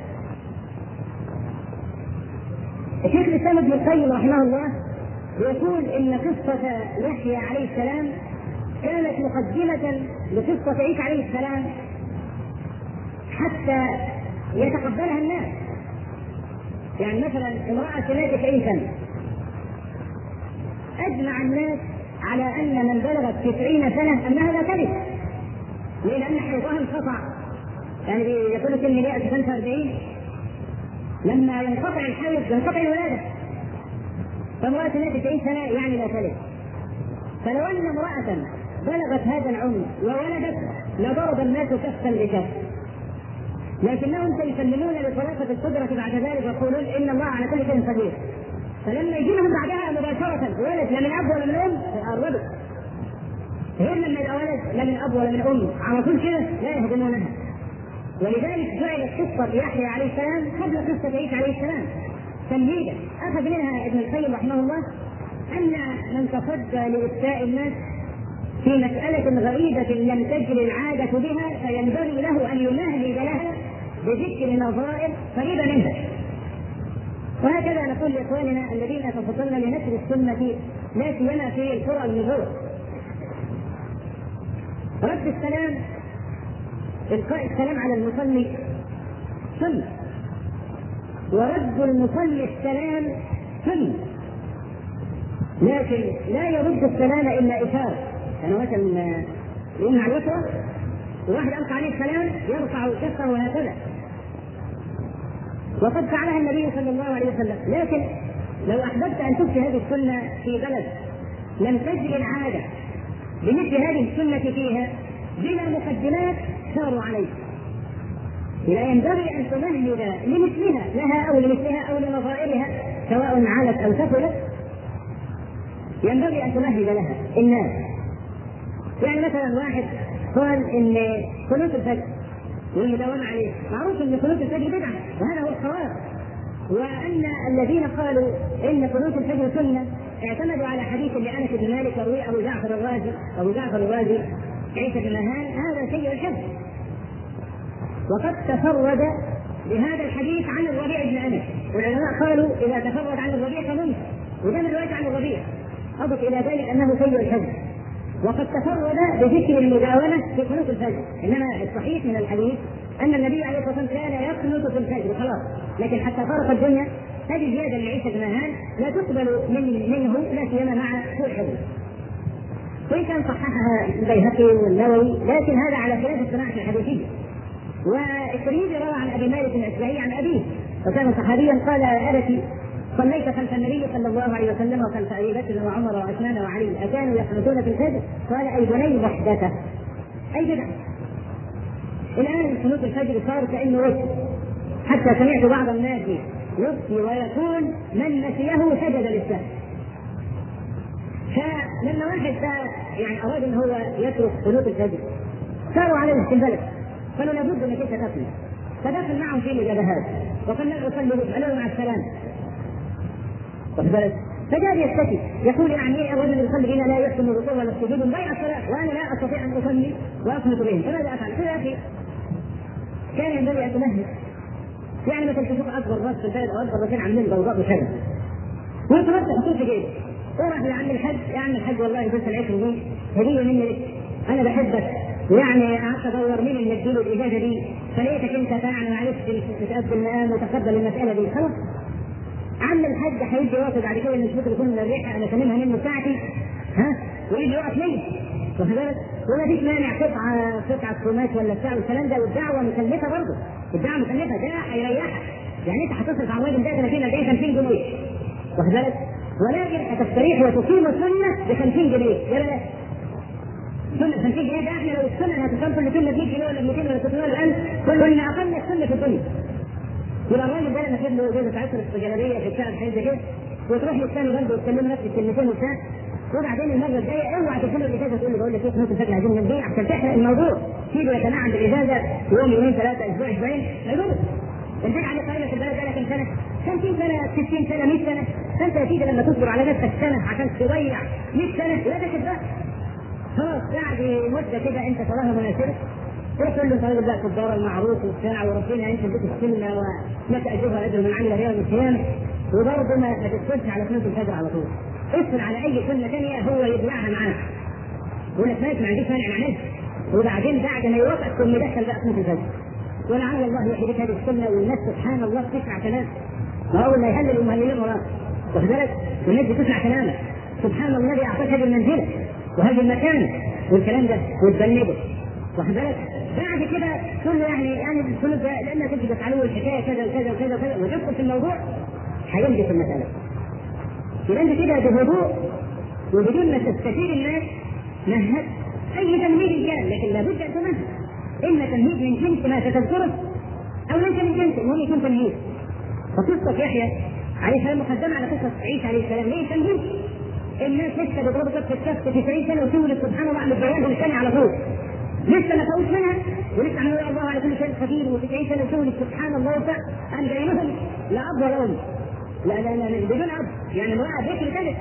S1: الشيخ الإسلام ابن القيم رحمه الله يقول إن قصة يحيى عليه السلام كانت مقدمة لقصة عيسى عليه السلام حتى يتقبلها الناس. يعني مثلا امرأة ماتت تسعين سنة، أجمع الناس على أن من بلغت تسعين سنة أنها لا تلد، لأن حيضها انقطع. يعني يقول في المئة خمسة وأربعين لما ينقطع الحيض ينقطع الولادة، فامرأة ماتت تسعين سنة يعني لا تلد. فلو أن امرأة بلغت هذا العمر وولدت لضرب الناس كفا بكف، لكنهم سيسلمون لطلاقة القدرة بعد ذلك ويقولون إن الله على كل شيء قدير. فلما يجيبهم بعدها مباشرة ولد لا من أب ولا من أم يقربوا، غير لما يبقى ولد لا من أب ولا من أم على طول كده لا يهضمونها. ولذلك جعلت قصة يحيى عليه السلام قبل قصة عيسى عليه السلام تمهيدا. أخذ منها ابن القيم رحمه الله أن من تصدى لإفتاء الناس في مسألة غريبة لم تجري العادة بها فينبغي له أن يمهد لها بذكر نظائر قريبة منها. وهكذا نقول لإخواننا الذين يتفضلون لنشر السنة لا سيما في القرى النبوة. رد السلام
S2: إلقاء السلام على المصلي سنة، ورد المصلي السلام سنة، لكن لا يرد السلام إلا إشارة. يعني مثلا يمنع اليسرى وواحد ألقى عليه السلام يرفع كفه وهكذا، وقد فعلها النبي صلى الله عليه وسلم. لكن لو أحببت أن تبقي هذه السنة في بلد لم تجري العادة بمثل هذه السنة فيها بلا مقدمات ساروا عليه. لا ينبغي أن تمهد لمثلها لها أو لمثلها أو لنظائرها سواء علت أو كفلت، ينبغي أن تمهد لها الناس. يعني مثلا واحد قال إن قنوت الفجر والمداومة عليه، معروف أن قنوت الفجر بدعة وهذا هو الصواب، وأن الذين قالوا إن قنوت الفجر سنة اعتمدوا على حديث لأنس بن مالك يرويه أبو جعفر الرازي أبو جعفر الرازي عيسى بن مهان، هذا سيء الحفظ، وقد تفرد بهذا الحديث عن الربيع بن أنس، والعلماء قالوا إذا تفرد عن الربيع فمنكر، وده من رواية عن الربيع. أضف إلى ذلك أنه سيء الحفظ، وقد تفرد بذكر المداومة في قنوت الفجر، إنما الصحيح من الحديث أن النبي عليه الصلاة والسلام كان يقنط في الفجر خلاص، لكن حتى فارق الدنيا هذه زيادة لعيسى بن مهان لا تقبل من منه لا سيما مع سوء الحفظ. وإن كان صححها البيهقي والنووي لكن هذا على خلاف الصناعة الحديثية. والترمذي روى عن أبي مالك الأشجعي عن أبيه وكان صحابيا قال أبتي صليت خلف النبي صلى الله عليه وسلم وخلف أبي بكر وعمر وعثمان وعلي أكانوا يقنطون في الفجر؟ قال أي بني محدثة أي بدعة. الآن قنوت الفجر صار كأنه وجه، حتى سمعت بعض الناس يبكي ويقول من نسيه سجد للسهو. فلما واحد يعني أراد أن هو يترك قنوت الفجر صاروا عليه في البلد، قالوا لابد أنك أنت تقنط، فدخل معهم في مجابهات وقال لا أصلي عليه مع السلامة. فجاء يشتكي يقول يعني الرجل يصلي بنا لا يحسن الركوع ولا السجود ضيع الصلاة وأنا لا أستطيع أن أصلي وأقنط بهم، فماذا أفعل؟ يا أخي كان ينبغي أن تمهد، يعني مثلا تشوف أكبر راس في البلد أو أكبر رجال عاملين ضوضاء وشغل وترد تحطوه في جيبه وراح لعم الحج، يا عم الحج والله بس العشر دي هدية مني لك أنا بحبك، يعني قعدت أدور مين اللي يديله الإجازة دي فلقيتك أنت يعني معلش تتقبل المقام وتقبل المسألة دي خلاص. عم الحج هيجي واقف بعد كده مش ممكن يكون من الريحة أنا سلمها منه بتاعتي ها ويجي يقف لي واخد بالك، وما فيش مانع قطعة قطعة قماش ولا بتاع والكلام ده، والدعوة مكلفة برضه، الدعوة مكلفة ده هيريحك، يعني أنت هتصرف على الراجل ده ثلاثين أربعين خمسين جنيه واخد بالك، ولكن هتستريح وتقيم السنة ب خمسين جنيه يا بلاش. سنة خمسين جنيه ده احنا لو السنة هتكون كل سنة مية جنيه ولا مئتين ولا ثلاثمائة ولا ألف كنا أقل السنة في الدنيا. يبقى الراجل ده لما كان له جوزة عشرة في جلابية في الشعب حاجة زي كده وتروح للثاني برضه وتكلم نفس الكلمتين وبتاع، وبعدين المرة الجاية اوعى تدخل الإجازة تقول له بقول لك ايه قنوت الفجر عايزين نبيع عشان تحرق الموضوع، سيبه يتنعم بالإجازة يوم يومين ثلاثة أسبوع أسبوعين ما يجوز. البيع على قائمة في البلد بقى كم سنة؟ خمسين سنة ستين سنة مئة سنة، فأنت يا سيدي لما تصبر على نفسك سنة عشان تضيع مئة سنة لا تكذب خلاص بعد مدة كده أنت تراها مناسبة تقول له طيب بقى الدار المعروف وبتاع وربنا انت اديك السنه وما تاجرها اجر من عمل رياض الصيام، وبرضه ما تدخلش على سنه الفجر على طول، ادخل على اي سنه ثانيه هو يبلعها معاك يقول لك ماشي ما عنديش مانع مع نفسي، وبعدين بعد ما يوافق ثم يدخل بقى سنه الفجر ولعل الله يحييك هذه السنه والناس سبحان الله تسمع كلام ما هو اللي يهلل المهللين وراه واخد بالك والناس بتسمع كلامك سبحان الله الذي اعطاك هذه المنزله وهذه المكانه والكلام ده وتجنبه واخد بالك. بعد كده كله يعني يعني كله لأنها تجد عليه الحكاية كذا وكذا وكذا وكذا وتدخل في الموضوع هيمضي في المسألة. يبقى انت كده بهدوء وبدون ما تستثير الناس مهد أي تمهيد كان، لكن لابد أن تمهد إما تمهيد من جنس ما تذكره أو ليس من جنس المهم يكون تمهيد. فقصة يحيى عليه السلام مقدمة على قصة عيسى عليه السلام ليه تمهيد؟ الناس لسه بيضربوا كف الكف في تسعين سنة وتولد سبحان الله عن الجواب والثاني على طول لسه ما فوت منها ولسه عملوا الله على كل شيء قدير وتسعين سنة وتولد سبحان الله وبتاع أن جايلهم لا أب ولا أم لا لا لا بدون أب يعني امرأة ذكر كذا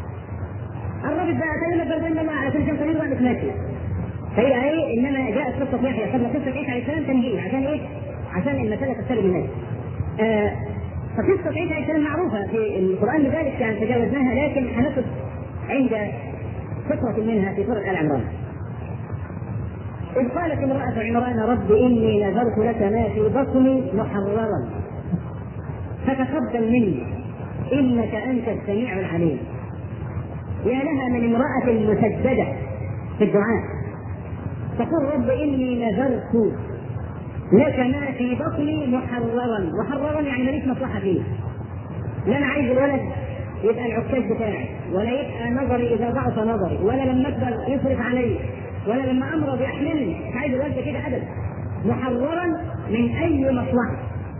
S2: الرجل بقى كلمة برضين الله على كل شيء قدير وأنك ماشي. فهي ايه انما جاءت قصة يحيى قبل قصة عيسى عليه السلام تنجيل عشان ايه؟ عشان المسألة تقترب الناس. آه فقصة عيسى عليه السلام معروفة في القرآن لذلك يعني تجاوزناها لكن هنقف عند فكرة منها في سورة آل عمران. إذ قالت امرأة عمران رب إني نذرت لك ما في بطني محررا فتقبل مني إنك أنت السميع العليم. يا لها من امرأة مسددة في الدعاء تقول رب إني نذرت لك ما في بطني محررا. محررا يعني ماليش مصلحة فيه، لا أنا عايز الولد يبقى العكاز بتاعي، ولا يبقى نظري إذا ضعف نظري، ولا لما أكبر يصرف علي، ولا لما أمرض يحملني، مش عايز الولد كده أبدا. محررا من أي مصلحة.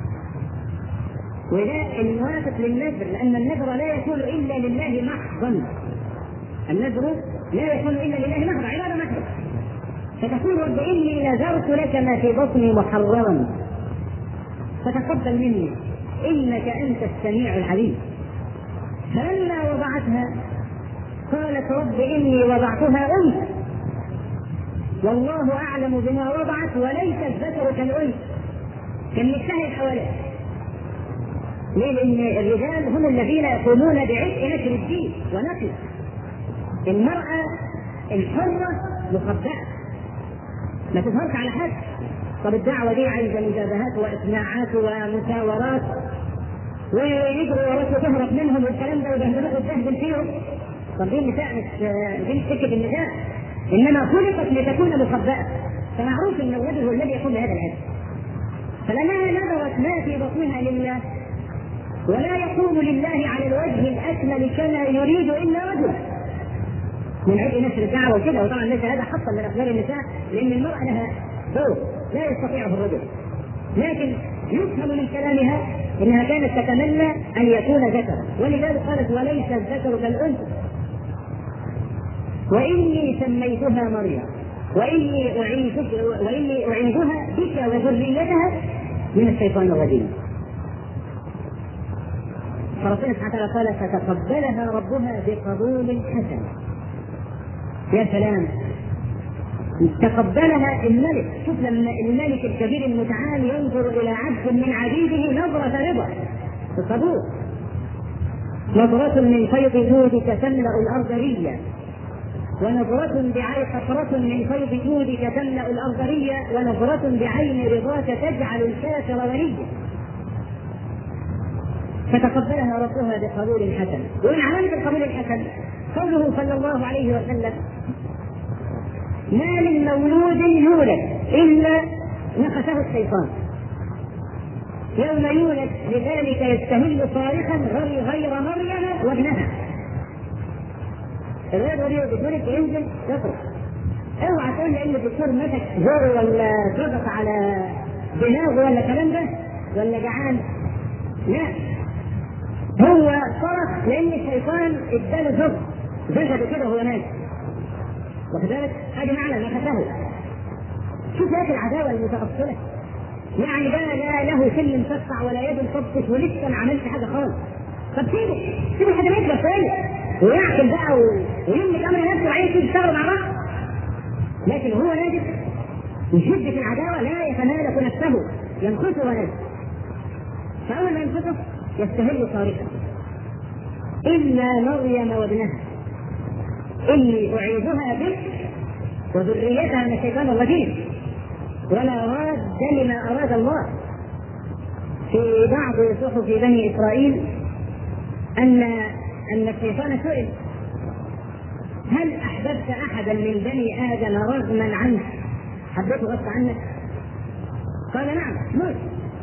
S2: وده الموافق للنذر، لأن النذر لا يكون إلا لله محضا. النذر لا يكون إلا لله محضا، عبادة محضة. فتقول رب إني نذرت لك ما في بطني محررا فتقبل مني إنك أنت السميع العليم. فلما وضعتها قالت رب إني وضعتها أنثى والله أعلم بما وضعت وليس الذكر كالأنثى. كان يجتهد حواليه. ليه؟ لأن الرجال هم الذين يقومون بعبء نشر الدين ونقله. المرأة الحرة مخبأة ما تظهرش على حد. طب الدعوة دي عايزة مجابهات وإقناعات ومساورات ويجروا وراك وتهرب منهم والكلام ده ويبهدلوك وتبهدل فيهم. طب دي النساء مش دي سكة النساء، إنما خلقت لتكون مخبأة. فمعروف أن الرجل هو الذي يقوم بهذا العبء. فلما نذرت ما في بطنها لله ولا يقوم لله على الوجه الأكمل كما يريد إلا رجل من عبء نشر الدعوة وكذا. وطبعا ليس هذا حقا من أخبار النساء، لأن المرأة لها دور لا يستطيعه الرجل. لكن يفهم من كلامها انها كانت تتمنى ان يكون ذكرا، ولذلك قالت وليس الذكر كالانثى. واني سميتها مريم واني واني اعيذها بك وذريتها من الشيطان الرجيم. فربنا سبحانه وتعالى قال فتقبلها ربها بقبول حسن. يا سلام، تقبلها الملك. شوف لما الملك الكبير المتعال ينظر الى عبد من عبيده نظرة رضا القبول. نظرة من فيض جودك تملأ الارض ريا، ونظرة بعين قطرة من فيض جودك تملأ الارض ريا، ونظرة بعين رضاك تجعل الكافر وليا. فتقبلها ربها بقبول حسن. ومن علامة القبول الحسن قوله صلى الله عليه وسلم ما من مولود يولد إلا نخسه الشيطان. يوم يولد لذلك يستهل صارخا غير مريم وابنها. الولد يولد ينزل يصرخ. اوعى تقول لي ان الدكتور مسك زوره ولا ضغط على دماغه ولا الكلام ده ولا جعان. لا، هو صرخ لان الشيطان اداله زر زجد كده وهو نايم. وكذلك هذه معنى نفسه. شوف يا اخي العداوه المتأصلة. يعني ده لا له سلم تدفع ولا يد تبطش ولسه ما عملش حاجه خالص. طب سيبه سيبه لحد ما يكبر شويه ويعقل بقى ويملك امر نفسه وعايز يشتغل مع بعض. لكن هو ناجح يشد في العداوه لا يتمالك نفسه ينقصه ونفسه. فاول ما ينقصه يستهل صارخا الا مريم وابنها إني أعيذها بك وذريتها من الشيطان الرجيم ولا راد لما أراد الله. في بعض صحف بني إسرائيل أن أن الشيطان سئل هل أحببت أحدا من بني آدم رغما عنك؟ حبيته غصب عنك؟ قال نعم موت،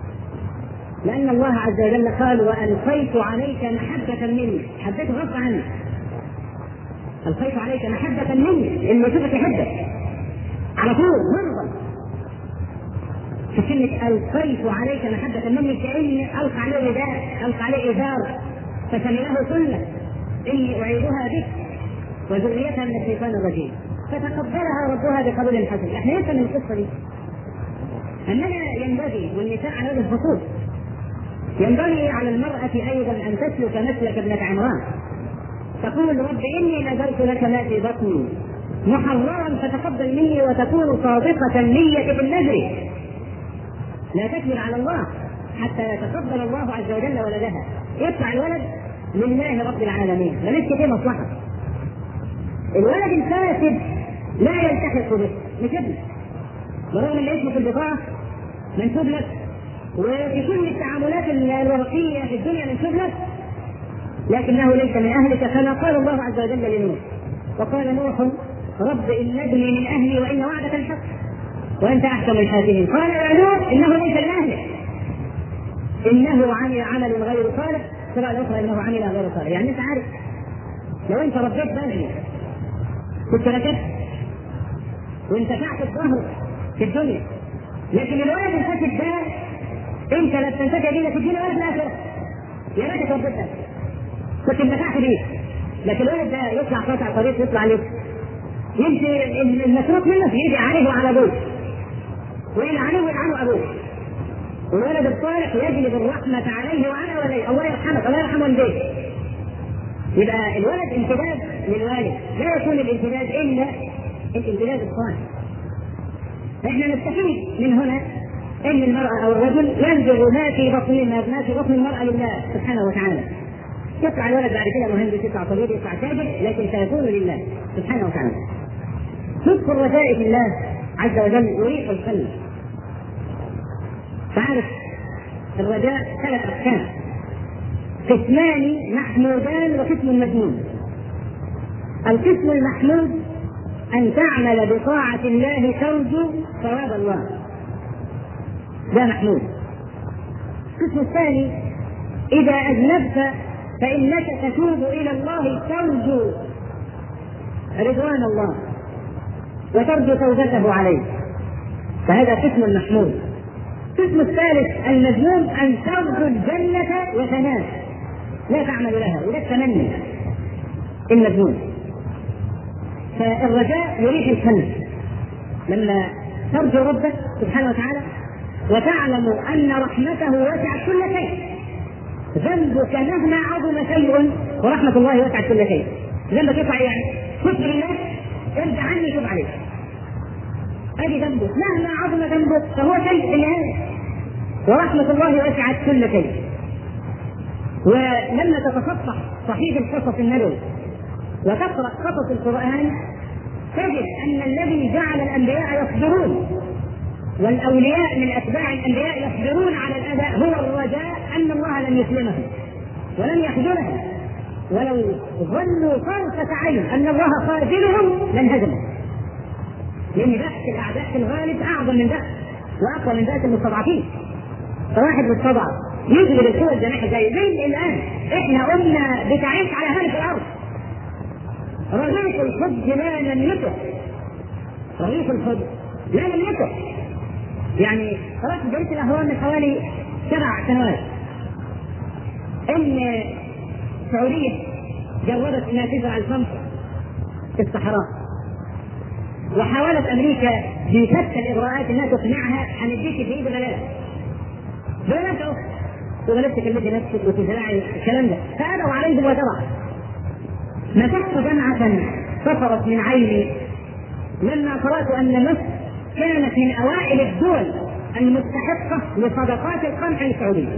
S2: لأن الله عز وجل قال وألقيت عليك محبة مني. حبيته غصب عنك، ألقيت عليك محبة مني، اللي يشوفك يحبك على طول مرضا. في كلمة ألقيت عليك محبة مني كأني ألقى عليه رداء، ألقى عليه إزار فسميناه سنة. إني أعيذها بك وذريتها من الشيطان الرجيم. فتقبلها ربها بقبول حسن. احنا نفهم من القصة دي أننا ينبغي والنساء على هذا الخطوط ينبغي على المرأة أيضا أن تسلك مسلك ابنة عمران. تقول رب إني نذرت لك ما في بطني محررا فتقبل مني وتكون صادقة النية في النذر. لا تكذب على الله حتى يتقبل الله عز وجل ولدها. يطلع الولد لله رب العالمين مالك فيه مصلحة. الولد الفاسد لا يلتحق به مش ابنه برغم ان اسمه في البطاقه منسوب لك، وفي كل التعاملات الورقيه في الدنيا منسوب لك، لكنه ليس من اهلك، كما قال الله عز وجل لنوح. وقال نوح رب ان ابني من اهلي وان وعدك الحق وانت احكم الحاكمين. قال يا نوح انه ليس من اهلك، انه عمل عمل غير صالح، سبع الاخرى انه عمل غير صالح. يعني انت عارف لو انت ربيت بدري كنت ركبت وانتفعت الظهر في الدنيا، لكن الولد الفاسد ده انت لا تنتفع بيه في الدنيا ولا في الاخره. يا ريت ربيتها كنت انتفعت بيه، لكن الولد ده يطلع قاطع طريق، يطلع ليه؟ يمشي المسروق منه يجي عليه وعلى ابوه، وإن عليه ويلعنه ابوه. والولد الصالح يجلب الرحمة عليه وعلى وليه، الله يرحمك الله يرحم والديه. يبقى الولد امتداد للوالد، لا يكون الامتداد الا الامتداد الصالح. احنا نستفيد من هنا ان المرأة او الرجل ينزل ما في بطن ما في بطن المرأة لله سبحانه وتعالى. يطلع الولد بعد كده مهندس، يطلع طبيب، يطلع تاجر، لكن سيكون لله سبحانه وتعالى. صدق الرجاء في الله عز وجل يريح القلب. تعرف الرجاء ثلاث اقسام: قسمان محمودان وقسم مذموم. القسم المحمود ان تعمل بطاعة الله ترجو ثواب الله، ده محمود. القسم الثاني اذا اذنبت فانك تتوب الى الله ترجو رضوان الله وترجو توبته عليه، فهذا قسم محمود. القسم الثالث المذموم ان ترجو الجنة وتنام لا تعمل لها، وده التمني المذموم. فالرجاء يريح القلب لما ترجو ربك سبحانه وتعالى وتعلم ان رحمته وسعت كل شيء. ذنبك مهما عظم شيء ورحمة الله وسعت كل شيء. ذنبك يطلع يعني كفر الله، ارجع عني شوف عليك، ادي ذنبك مهما عظم ذنبك فهو شيء في النهاية، ورحمة الله وسعت كل شيء. ولما تتصفح صحيح القصص النبوي وتقرأ قصص القرآن تجد أن الذي جعل الأنبياء يصبرون والأولياء من أتباع الأنبياء يصبرون على الأذى هو الرجاء أن الله لن يسلمهم ولن يخذلهم، ولو ظنوا طرفة عين أن الله خاذلهم لانهزموا، لأن بأس الأعداء في الغالب أعظم من بأس وأقوى من بأس المستضعفين. فواحد مستضعف يجلب القوى الجناح زي زي الآن إحنا قلنا بتعيش على هامش الأرض. رغيف الخبز لا نملكه، رغيف الخبز لا نملكه. يعني خلاص جريت الأهوال من حوالي سبع سنوات إن السعودية جربت أنها تزرع الخمس في الصحراء، وحاولت أمريكا بشتى الإغراءات أنها تقنعها هنديك في إيد غلالة بلاش أخرى وغلبت تكلمي نفسك وتزرعي الكلام ده، فأبوا عليهم وزرعوا. مسحت دمعة سفرت من عيني لما قرأت أن مصر كانت من أوائل الدول المستحقة لصدقات القمح السعودية.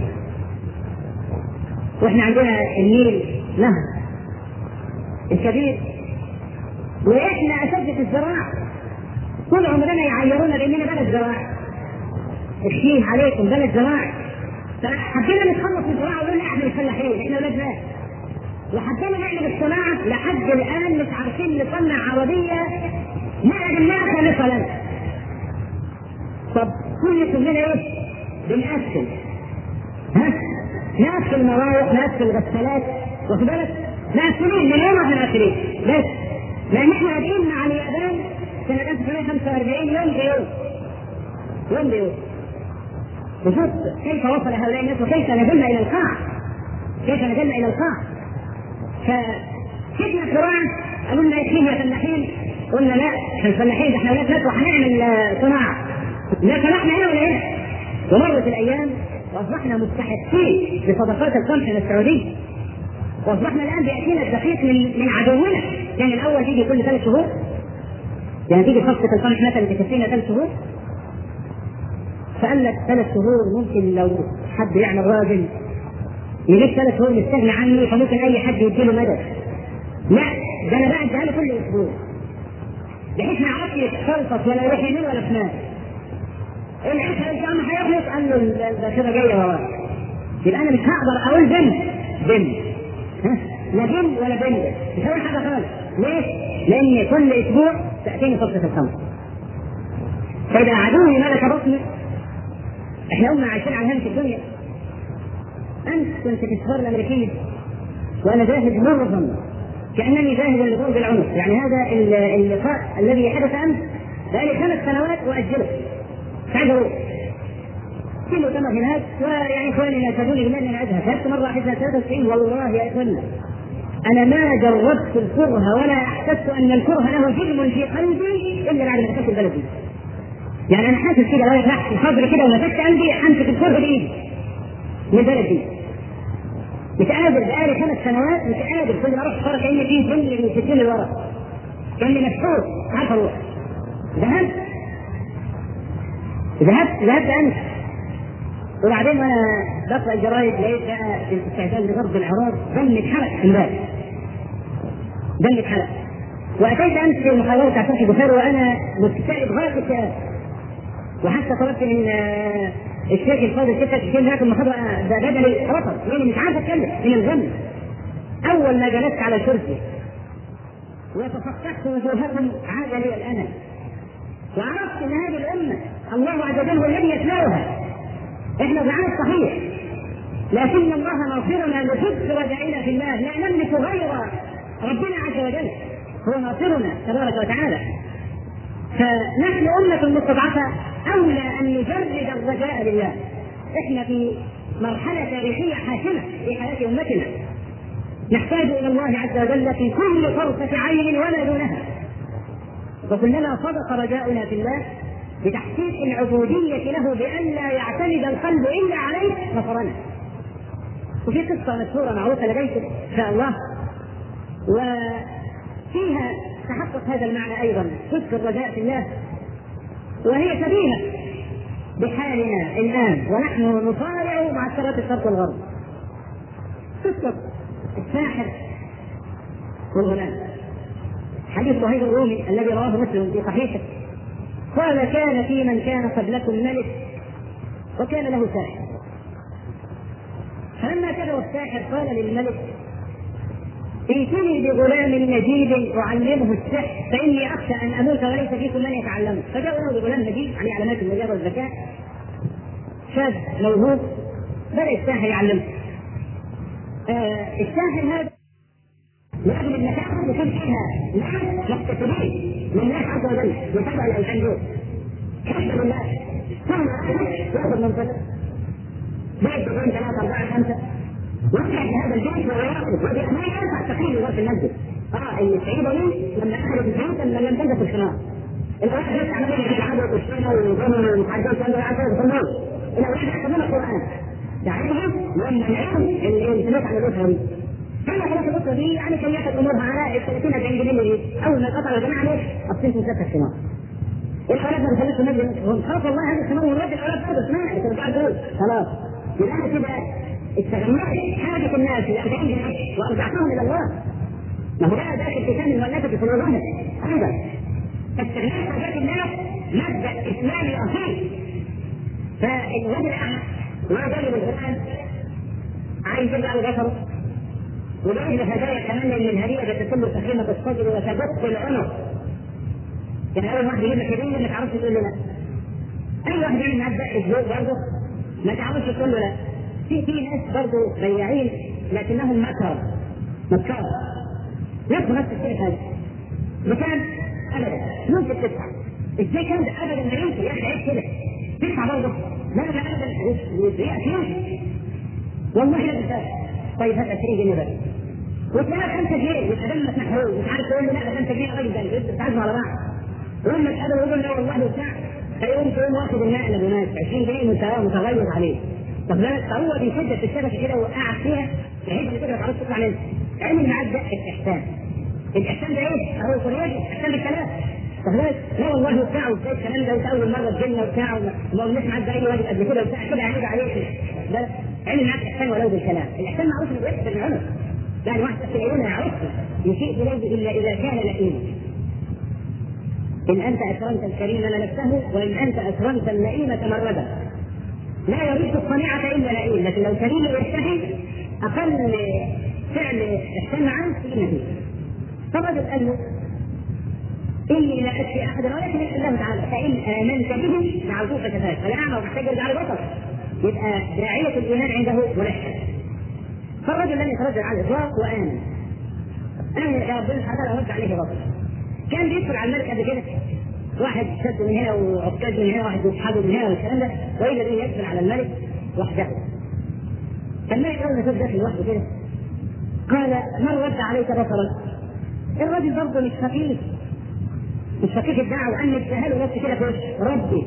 S2: وإحنا عندنا النيل نهر الكبير، وإحنا أساتذة الزراعة طول عمرنا يعيرونا بأننا بلد زراعة، الشيء عليكم بلد زراعة. فحبينا نتخلص من الزراعة ونقول احنا مش فلاحين، احنا ولاد ناس، وحبينا نعمل الصناعة لحد الآن مش عارفين نصنع عربية نقل الماء خالصة لنا. طب كل كلنا ايه؟ بنقسم، ها؟ نقسم المواقع، نقسم الغسالات، واخد بالك؟ مقسمين من يوم احنا مقسمين بس، لأن احنا بادئين مع اليابان سنة ألف وتسعمائة وخمسة وأربعين يوم بيوم يوم بيوم. وشوف كيف وصل هؤلاء الناس وكيف نزلنا إلى القاع، كيف نزلنا إلى القاع. فكيفنا الزراعة قالوا لنا يكفيه يا فلاحين، قلنا لا احنا الفلاحين ده احنا ولاد ناس وهنعمل صناعة، لا سمحنا هنا ولا هنا. ومرت الأيام وأصبحنا مستحقين لصدقات القمح من السعودية، وأصبحنا الآن بيأتينا الدقيق من من عدونا. كان الأول تيجي كل ثلاث شهور، يعني تيجي صفقة القمح مثلا تكفينا ثلاث شهور، فقال لك ثلاث شهور ممكن لو حد يعمل راجل يجيب ثلاث شهور مستغني عني فممكن أي حد يديله مدد. لا ده أنا بعد له كل أسبوع بحيث ما عرفش يتخلص ولا يروح يمين ولا شمال، العشاء ان شاء الله هيخلص، قال له الباخره جايه وراه. يبقى انا مش هقدر اقول بنت بنت لا بنت ولا بنت، مش هقول حاجه خالص. ليه؟ لان كل اسبوع تاتيني فرصه الخمر. فاذا عدوني ملك بطني، احنا قلنا عايشين على هامش الدنيا. امس كنت في السفاره الامريكيه وانا ذاهب مرضا كانني ذاهب للدخول بالعنف. يعني هذا اللقاء الذي حدث امس بقالي خمس سنوات واجله، مش عايز اروح. في مؤتمر هناك، ويعني اخواني يشهدوني بما اني اذهب. ذهبت مره واحده ثلاثة وتسعين، والله يا اخوانا انا ما جربت الكره ولا احسست ان الكره له جرم في قلبي الا بعد ما دخلت البلد دي. يعني انا حاسس كده لو تحت صدري كده ومسكت قلبي همسك الكره بايدي من البلد دي. مش قادر، بقالي خمس سنوات مش قادر. كل ما اروح فرق كاني فيه جن من ستين لورا، كاني مشحوط مش عارف اروح. ذهبت ذهبت ذهبت امس، وبعدين وانا بقرا الجرايد لقيت بقى في الاستعداد لغرب العراق دم اتحرق امبارح، دم اتحرق. واتيت امس في المحاضره بتاعت فتحي بخاري وانا مكتئب غايه الاكتئاب، وحتى طلبت من الشيخ الفاضل كده تشيل هناك المحاضره بدني رفض، لاني مش عارف اتكلم من الغم. اول ما جلست على الكرسي وتفقدت وجوههم عاد لي الامل، وعرفت ان هذه الامه الله عز وجل هو الذي يتلاوها. احنا ضعاف صحيح، لكن الله ناصرنا لحب رجائنا في الله، لا نملك غير ربنا عز وجل، هو ناصرنا تبارك وتعالى. فنحن أمة مستضعفة أولى أن نجرد الرجاء لله. احنا في مرحلة تاريخية حاسمة في حياة أمتنا، نحتاج إلى الله عز وجل في كل فرصة عين ولا دونها. وكلما صدق رجاؤنا في الله بتحقيق العبودية له بأن لا يعتمد القلب إلا عليه نصرنا. وفي قصة مشهورة معروفة لديكم إن شاء الله، وفيها تحقق هذا المعنى أيضا، صدق الرجاء في الله، وهي شبيهة بحالنا الآن ونحن نصارع مع معسكرات الشرق والغرب. قصة الساحر والغلام، حديث وهيب الرومي الذي رواه مسلم في صحيحه، قال كان في من كان قبلكم ملك وكان له ساحر، فلما كبر الساحر قال للملك ائتني بغلام نجيب اعلمه السحر فاني اخشى ان اموت وليس فيكم من يتعلمه. فجاء له بغلام نجيب عليه علامات النجابه والذكاء، شاب موهوب، بدا الساحر يعلمه. آه الساحر هذا لأجل المساحة اللي كان فيها ناس مقتصدين من الله عز وجل يتبع الأوثان دول، كسب الناس ثم يأخذ منطقة بعد دخول ثلاثة أربعة خمسة وقع في هذا البيت ويأخذ وبأمان ينفع تقييم لغاية المسجد. اه اللي سعيدة لي لما أخذت البيوت لما لم تلبس الخمار. الأولاد بس عملوا في العدوى والسنة والظلم والمحاجات وأنه يعرفوا يصلون. الأولاد يحفظون القرآن. دعيهم لما نعلم اللي سمعت عن الأسرة دي. كان خلاص الأسرة دي يعني كان ياخذ أمورها على الثلاثين أربعين جنيه دي. أول ما قطعوا الجماعة ليش؟ أبطين مسافة الخمار. الأولاد ما بيخلصوا النبي هم خلاص والله هذا الخمار ونرد الأولاد برضه اسمعي أنت مش عارف تقول خلاص. يبقى كده استغنيت حاجة الناس ل أربعين جنيه وأرجعتهم إلى الله. ما هو ده داخل في ثاني المؤلفة في قلوبهم أيضا. استغنيت حاجات الناس مبدأ إسلامي أصيل. فالواد الأعمى وجاي بالقرآن عايز يرجع لبشره ولأجل هدايا كمان من الهدية تتم تخيمة الصدر وتدق العنق. يعني أول واحد يجيب لك هدية ما تعرفش تقول له لا. أي واحد يجيب معاك بقى الزوج برضه ما تعرفش تقول له لا. في في ناس برضه بياعين لكنهم مكر مكر ياخذوا نفس الشيء هذا بكام؟ أبدا ممكن تدفع. إزاي كان ده أبدا ما يمكن يا أخي عيب كده تدفع برضه؟ لا لا أبدا يأتي والله لا تدفع. طيب هات عشرين جنيه بس وتلاقي خمسة جنيه يتدمس محروق مش عارف تقول له لا ده خمسة جنيه راجل ده انت بتعزوا على بعض ولما تقابل ويقول لا والله وبتاع فيقوم تقوم واخد النقله بناس عشرين جنيه متغير عليه. طب لا هو بيشد في الشبكه كده وقعت فيها بحيث ان كده خلاص تطلع منه. عمل معاك ده الاحسان. الاحسان ده ايه؟ اهو كوريجي احسان بالكلام. طب لا لا والله وبتاع وبتاع الكلام ده وانت اول مره تجينا وبتاع وما قلناش معاك ده اي واجب قبل كده وبتاع كده هيجي عليك. لا عمل معاك احسان ولو بالكلام. الاحسان معروف انه يحسن العنف. يعني واحد في العيون يعرفه يشيء اليه الا اذا كان لئيما. إن أنت أكرمت الكريم لنفسه وإن أنت أكرمت اللئيم تمردا. لا يريد الصنيعة إلا لئيم، لكن لو كريم يستحي أقل فعل احسن عنه في نتيجة. فالرجل قال له إني لا أشفي أحدا ولكن الله تعالى فإن آمنت به دعوتك شفاك. فالأعمى محتاج يرجع على البصر، يبقى داعية الإيمان عنده ملحد. فالرجل لم يتردد على الإطلاق وآمن. آمن يا ربنا تعالى ورد عليه بصر. كان بيدخل على الملك قبل كده واحد شد من هنا وعكاز من هنا، واحد يسحبه من هنا والكلام ده، وإذا به يدخل على الملك وحده. فالملك أول ما شاف داخل لوحده كده قال من رد عليك بصرك؟ الرجل برضه مش خفيف، مش خفيف الدعوة، أن يتسهلوا نفسه كده في وشه ربي.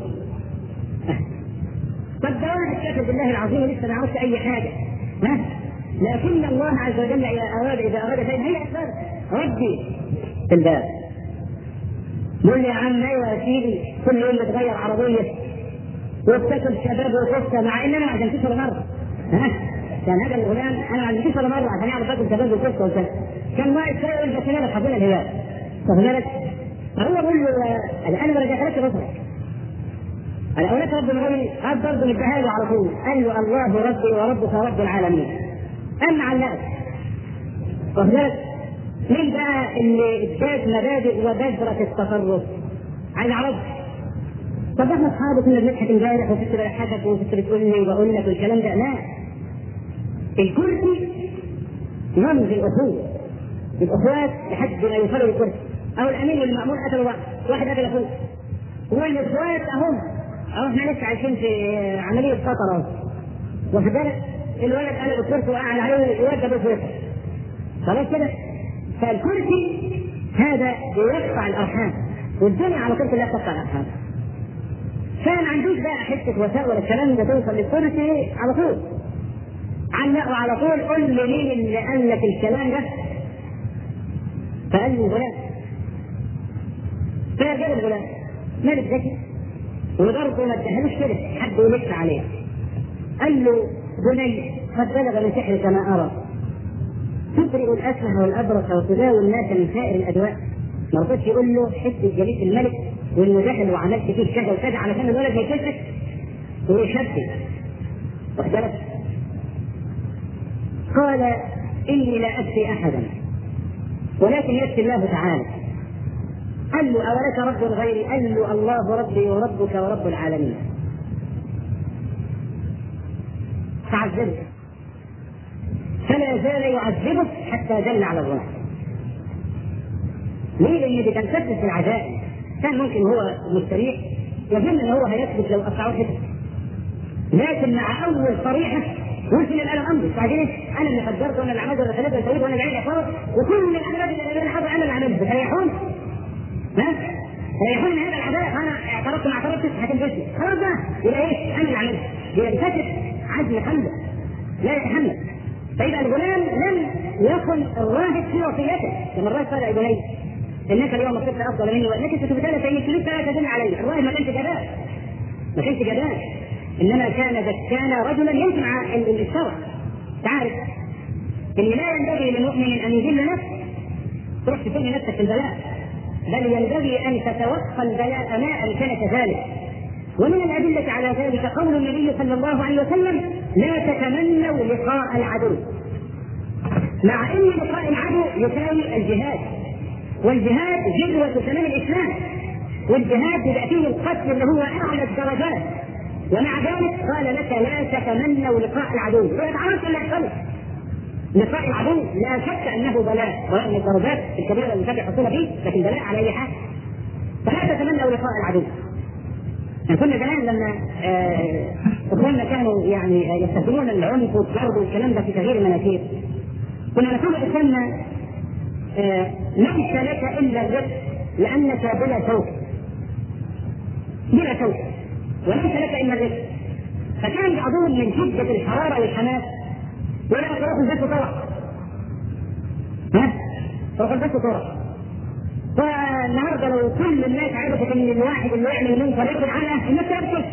S2: طب ده واحد كافر بالله العظيم لسه ما عرفش أي حاجة، ها؟ لكن الله عز وجل إذا أراد إذا أراد شيئا هي أسباب ربي في الباب. يقول لي يا عم ايوه يا سيدي كل يوم بتغير عربيه وابتسم شباب وقصه، مع ان انا ما عزمتوش ولا مره. ها؟ كان هذا الغلام انا ما عزمتوش ولا مره عشان يعرف باكل شباب وقصه وكذا. كان واقف شويه يقول بس انا حاطين الهلال. طب مالك؟ فهو بيقول له انا ما رجعتلكش بصرك. انا اولاد رب العالمين قال برضه مديها له على طول، قال له الله ربي وربك رب العالمين. اما علقت. وهناك مين بقى اللي اداك مبادئ وبذرة التصرف؟ عايز اعرف. طب احنا اصحابي كنا بنضحك امبارح وكنت بضحكك وكنت بتقول لي وبقول لك والكلام ده، لا. الكرسي رمز الاخوة. الاخوات لحد ما يوصلوا للكرسي، او الامين والمأمون قتلوا بعض، واحد قتل اخوه. والاخوات اهم اهو احنا لسه عايشين في عملية خطر اهو. واخد بالك؟ الولد قلب الكرسي وقع عليه الواد ده بيفرق. خلاص كده؟ فالكرسي هذا يقطع الارحام، والدنيا على طول كلها تقطع الارحام. فما عندوش بقى حته وسائل ولا الكلام ده توصل للكرسي على طول. علقوا على طول، قل لي مين اللي قال لك الكلام ده؟ فقال لي الغلام. فجاب الغلام مالك ذكي وبرضه ما ادهلوش كده حد يلف عليه. قال له بني قد بلغ من سحرك ما ارى، تبرئ الأسمح والأبرص وتداوي الناس من سائر الأدواء. ما رضيتش يقول له حس جليس الملك وإنه دخل وعملت فيه كذا وكذا علشان الولد ما يكسرش ويشبه. واخد قال إني لا أشفي أحدا ولكن يشفي الله تعالى. قال له أولك رب غيري؟ قال له الله ربي وربك ورب العالمين. فعذبه فلا زال يعذبه حتى دل على الله. ليه؟ لأن بتنفذ في العزائم. كان ممكن هو مستريح يظن ان هو هيثبت لو قطعوه حته، لكن مع اول صريحه وصل الالم امري. بعدين انا اللي قدرت وانا اللي عملت وانا ثلاثه وسويت وانا بعيد اعتراض وكل العذاب اللي انا حاضر انا اللي عملته. تريحون؟ ها؟ تريحون من هذا العذاب؟ انا اعترضت ما اعترضتش هتنفذني. خلاص بقى يبقى ايه؟ انا اللي عملته. بينكشف عزم قلبه لا يتحمل. فإذا الغلام لم يكن الراهب في وصيته، كما الراهب قال يا بني انك اليوم صرت افضل مني وانك ستبتلى فان ابتليت فلا تدل علي. الراهب ما كانش جبان، ما كانش جبان، انما كان كان رجلا يمشي مع الشرع. تعرف ان لا ينبغي للمؤمن ان يذل نفسه تروح تسمي نفسك في البلاء، بل ينبغي ان تتوقى البلاء ما امكن كذلك. ومن الأدلة على ذلك قول النبي صلى الله عليه وسلم لا تتمنوا لقاء العدو، مع أن لقاء العدو يساوي الجهاد، والجهاد جذوة سنام الإسلام، والجهاد يبقى فيه القتل اللي هو أعلى الدرجات، ومع ذلك قال لك لا تتمنوا لقاء العدو. ويتعرف اللي يحصل لقاء العدو لا شك أنه بلاء، وأن الدرجات الكبيرة اللي كانت يحصلها فيه لكن بلاء على أي حال. فلا تتمنوا لقاء العدو. يعني كنا زمان لما اخواننا آه كانوا يعني يستخدمون العنف والضرب والكلام ده في تغيير المناخير، كنا نقول اخواننا آه ليس لك الا الرزق لانك بلا شوك، بلا شوك، وليس لك الا الرزق. فكان بعضهم من شده الحراره والحماس ولا تروح البيت وطلع، ها؟ تروح البيت وطلع. فالنهارده لو كل الناس عرفت ان الواحد اللي يعمل من طريق العنى الناس تبكي.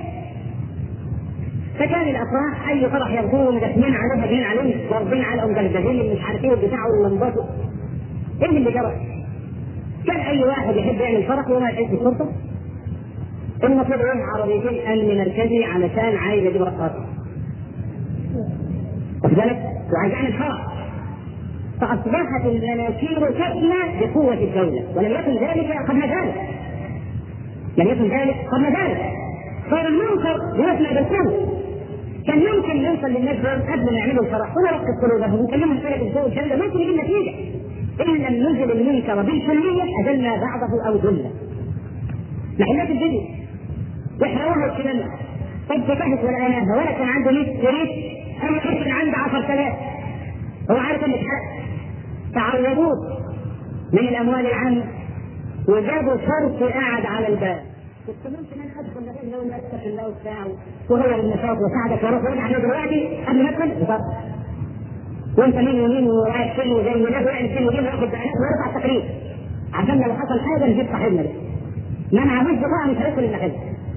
S2: فكان الافراح اي فرح ياخذوه مدفنين عليه هدين عليه واخذين على مجلدين مش عارف ايه بتاعه واللمبات. ايه اللي جرى؟ كان اي واحد يحب يعمل فرح وما يحب الفرصه المفروض يروح عربيتين امن مركزي علشان عايز يجيب رقاصه. واخد بالك؟ وعايز يعمل فرح. فاصبحت المناكير تبنى بقوه الدوله، ولم يكن ذلك قبل ذلك. لم يكن ذلك قبل ذلك. صار المنكر يسمع بالقوه. كان ممكن يوصل للناس قبل ما يعملوا الفرح ونرقب قلوبهم ونكلمهم كده بالذوق والكلام ده ممكن يجيب نتيجه. ان لم ننزل المنكر بالكليه اذلنا بعضه او ذله. محلات الفيديو يحرقوها الكلام. طب تكهت ولا اناها ولا كان عنده مية شريط انا كان عنده عشرة آلاف. هو عارف ان الحق تعرضوه من الاموال العامه وجابوا شرطي قاعد على الباب. كنت ممكن انا ادخل لغير لو ما اتقي الله وبتاع وهو النشاط وساعدك واروح وارجع انا دلوقتي قبل ما ادخل بفرق. وانت مين ومين ورايح فين وزي ما ناس وقعت فين وجيب واخد بيانات ويرفع تقرير عشان لو حصل حاجه نجيب صاحبنا ده. ما نعملش بقى مش هيدخل المحل.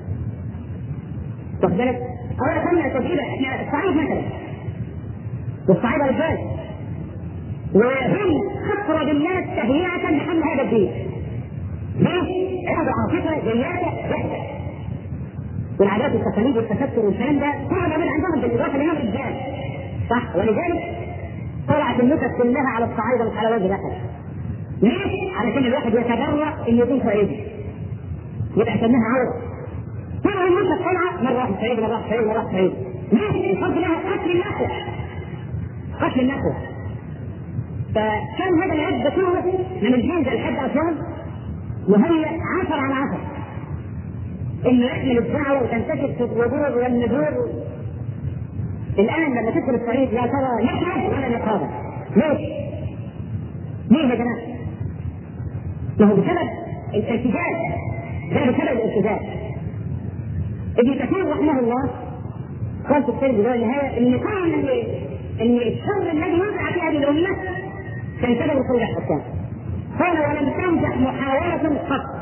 S2: واخد بالك؟ اولا كنا تجربه احنا الصعيد مثلا والصعيد رجال وهم اقرب الناس تهيئه لحمل هذا الدين. ليه؟ عنده عاطفه جياده جهده. والعادات والتقاليد والتفكر والكلام ده صعب من عندهم بالاضافه لانهم رجال. صح؟ ولذلك طلعت النكت كلها على الصعايده مش على وجه الاخر. ليه؟ علشان الواحد يتبرأ ان يكون صعيدي. يبقى سماها عوره. طبعا النكت طالعه مره واحد صعيدي مره واحد صعيدي مره واحد صعيدي. ليه؟ الفرق لها قتل النخوه. قتل النخوه. فكان هذا العد كله من الجيزه لحد اسوان وهي عشر على عشر. انه يحمل الدعوه وتنتشر في الوجود والنذور. الان لما تدخل الصعيد لا ترى نحن ولا نقابه. ليش؟ ليه يا جماعه؟ ما هو بسبب الارتجال. ده بسبب الارتجال. ابن كثير رحمه الله قال في السير بدايه النهايه ان كان ان الشر الذي وضع في هذه الامه كان سبب خروج الحكام. قال ولم تنجح محاوله قط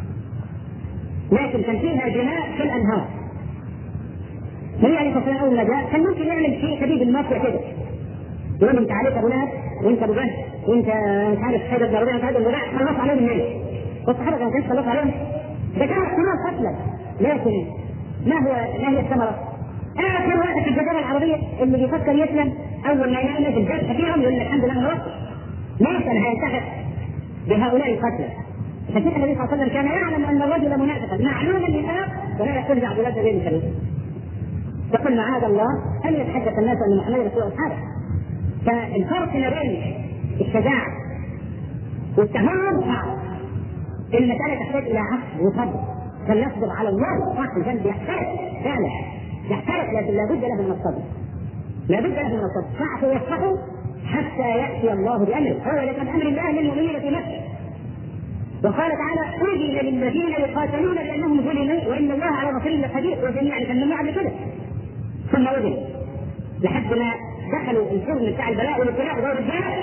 S2: لكن كان فيها دماء في الانهار. النبي عليه الصلاه والسلام اول ما جاء كان ممكن يعمل شيء شديد الموقع كده. يقول انت عليك ابو لهب وانت ابو جهل وانت مش عارف حاجه الضروريه مش عارف الولاء خلص عليهم الناس. والصحابه كانوا خلص عليهم. ده كان احتمال قتلا. لكن ما هو ما هي الثمره؟ اخر واحد في الجزيره العربيه اللي بيفكر يسلم اول ما يلاقي في الجبهه فيهم يقول لك الحمد لله انا وصل. ليش كان هينتفع بهؤلاء القتلى؟ فكيف النبي صلى الله عليه وسلم كان يعلم ان الرجل منافقا معلوما للآب ولا يقول عبد الله بن سلول. يقول معاذ الله ان يتحدث الناس ان محمد رسول اصحابه. فالفرق ما بين الشجاعه والتهور صعب. المساله تحتاج الى عقل وصبر. فليصبر على الله صح الجنب يحترق فعلا يحترق لكن لابد له من الصبر. لابد له من الصبر. فاعفوا واصفحوا حتى ياتي الله بامره. هو لكن امر الله للمؤمنين في نفسه. وقال تعالى أذن للذين يقاتلون لأنهم ظلموا وإن الله على نصرهم لقدير. وجميع كان ممنوع قبل كده ثم أذن لحد ما دخلوا الفرن بتاع البلاء والابتلاء وهو الرجال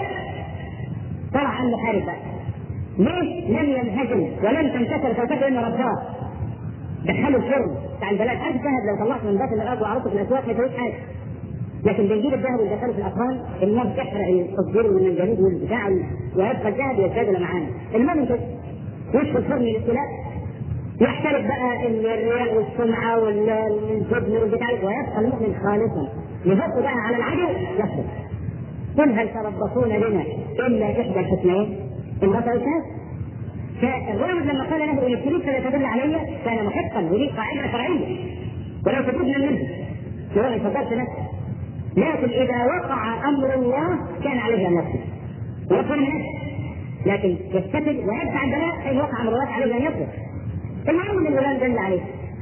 S2: طلع عنه حارب بقى. ليه؟ لم ينهزم ولم تنكسر فوقته إلا رباه. دخلوا الفرن بتاع البلاء. هذا الذهب لو طلعت من باطن الأرض وعرضته في الأسواق ما يسويش حاجة. لكن بنجيب الذهب وندخله في الأفران النار تحرق التصدير والمنجنيق والبتاع ويبقى الذهب يزداد لمعانه. المهم كده يدخل فرن الابتلاء يحترق بقى الرياء والسمعه والجبن والبتاع ويبقى المؤمن خالصا يهق بقى على العدو يصبر. قل هل تربصون بنا الا احدى الحسنيين البصر الشاذ. فالرجل لما قال له ان ابتليت فلا تدل علي كان محقا وليه قاعده شرعيه ولو تكتبنا منه لو ما فكرت نفسه. لكن اذا وقع امر الله كان عليه ان يصبر ويكون نفسه. لكن يستفد ويدفع البلاء حين وقع امر الله عليه ان يصبر. المهم ان الولاد دل عليه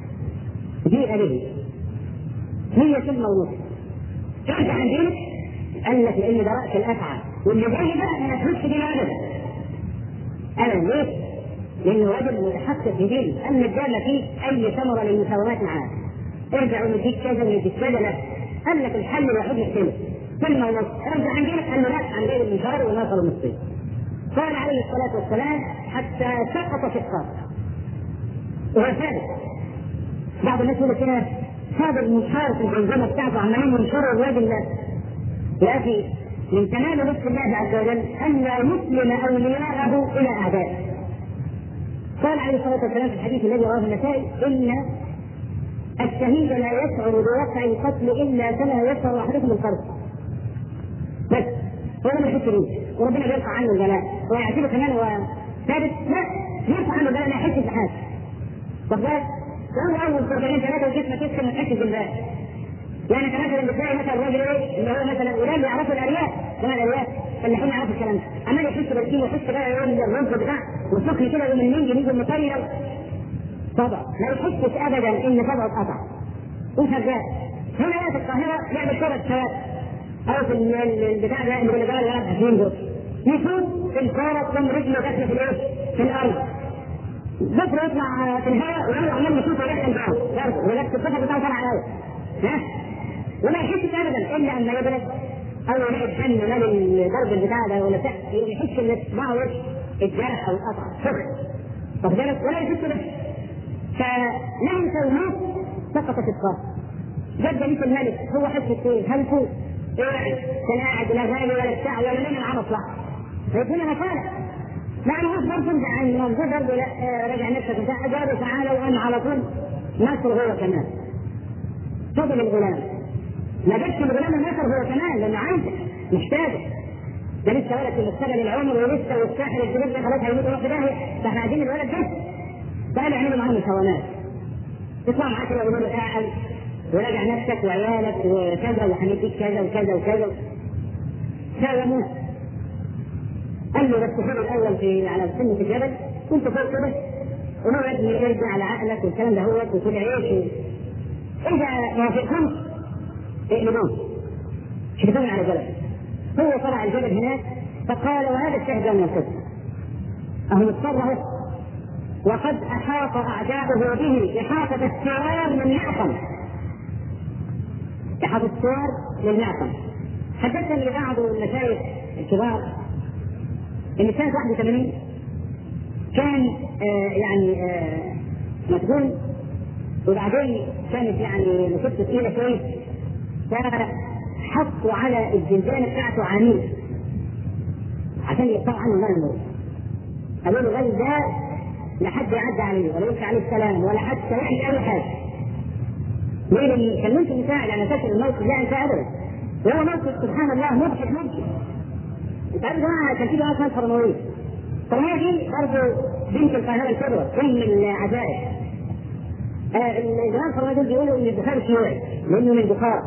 S2: جيء به هي ثم ونصف ارجع عن دينك قال لك لان ده راس الافعى واللي جاي بقى ما يخرجش دين ابدا. انا ليه؟ لانه رجل متحقق في دينه ان الدم فيه اي ثمره للمساومات معاه. ارجع ونديك كذا ونديك كذا لا. قال لك الحل الوحيد نقتله ثم ونصف. ارجع عن دينك قال له لا عن دين المنشار وناصر النصفين. قال عليه الصلاه والسلام حتى سقط في القبر وهو ثابت. بعض الناس يقول كده هذا المنشار في الجنزمه بتاعته عمالين ينشروا الراجل ده. يا اخي من تمام لطف الله عز وجل ان لا يسلم اولياءه الى اعدائه. عليه الصلاه والسلام في الحديث الذي رواه النسائي ان الشهيد لا يشعر بوقع القتل الا كما يشعر احدكم القرص. بس هو ما يحس بيه وربنا بيرفع عنه البلاء ويعتبره كمان هو ثابت، لا يرفع عنه البلاء لا يحس بحاجه. طب لو اول قربانين ثلاثه وجسمك يسخن ما تحسش بالبلاء. يعني كمثلا بتلاقي مثلا الراجل ايه اللي هو مثلا ولاد بيعرفوا الاليات، كمان الاليات فلاحين يعرفوا الكلام ده، عمال يحس بالدين ويحس بقى يوم الرمز بتاع والسخن كده يوم النينج يجي المطير طبعا ما يحسش ابدا ان طبعه اتقطع وشغال. هنا في القاهره يعمل كره شباب او في البتاع ده اللي بيلعبوا الولد عشرين دول يشوف الكوره تقوم رجله داخله في الايه؟ في الارض. بكره يطلع في الهواء ويعمل عمال يشوف ويدخل معه برضه ولكن الصفه بتاعه طالع قوي ها؟ وما يحسش ابدا الا اما يبرد او يلاقي الدم مال الضرب البتاع ده ولا بتاع يحس ان صباعه الجرح او القطع سخن. طب بالك ولا يحس به. فلم يسويه سقط في الصف. جد جليس الملك هو حس السيف هل فوق قاعد كان قاعد لا غالي ولا بتاع ولا من العمص لا فيكون مكانه. لا انا عاوز برضه عن الموضوع برضه لا راجع نفسك بتاع اجابه تعالى وانا على طول نصر هو كمان. فضل الغلام ما جبتش الغلام النصر هو كمان لانه عايزه محتاجه. ده لسه ولد في مستقبل العمر ولسه والساحر الكبير ده خلاص هيموت وقت داهيه فاحنا عايزين الولد ده تعالوا يعملوا معاه مساومات. تطلع معاه كده ويقول له تعال وراجع نفسك وعيالك وكذا وهنديك كذا وكذا وكذا. ساوموه. قال له بس خد الاول في على سنه الجبل كنت فوق كده وهو يا ابني ارجع على عقلك والكلام ده هو وكل عيش اذا ما فهمتش اقلبوه شدوه على الجبل. هو طلع الجبل هناك فقال وهذا الشهد من القدس اهو مضطر وقد احاط اعداؤه به احاطه السوار من معصم. احاطه السوار من معصم. حدثني بعض المشايخ الكبار ان سنه واحد وثمانين كان آه يعني آه مسجون وبعدين كانت يعني مصيبته ثقيله شويه فحطوا على الزنزانه بتاعته عميل عشان يقطعوا عنه مال الموت. قالوا له الراجل ده لا حد يعدي عليه ولا يمشي عليه السلام ولا حتى يعمل اي حاجه. ليه؟ لان كان ممكن يساعد على فشل الموقف لا ينسى ابدا. وهو موقف سبحان الله مضحك ممكن. انت عارف يا كان في جماعه اسمها الفرمويه. الفرمويه دي برضه بنت القاهره الكبرى ام العجائب. آه الجماعه الفرمويه دول بيقولوا ان البخاري شيوعي لانه من بخارى.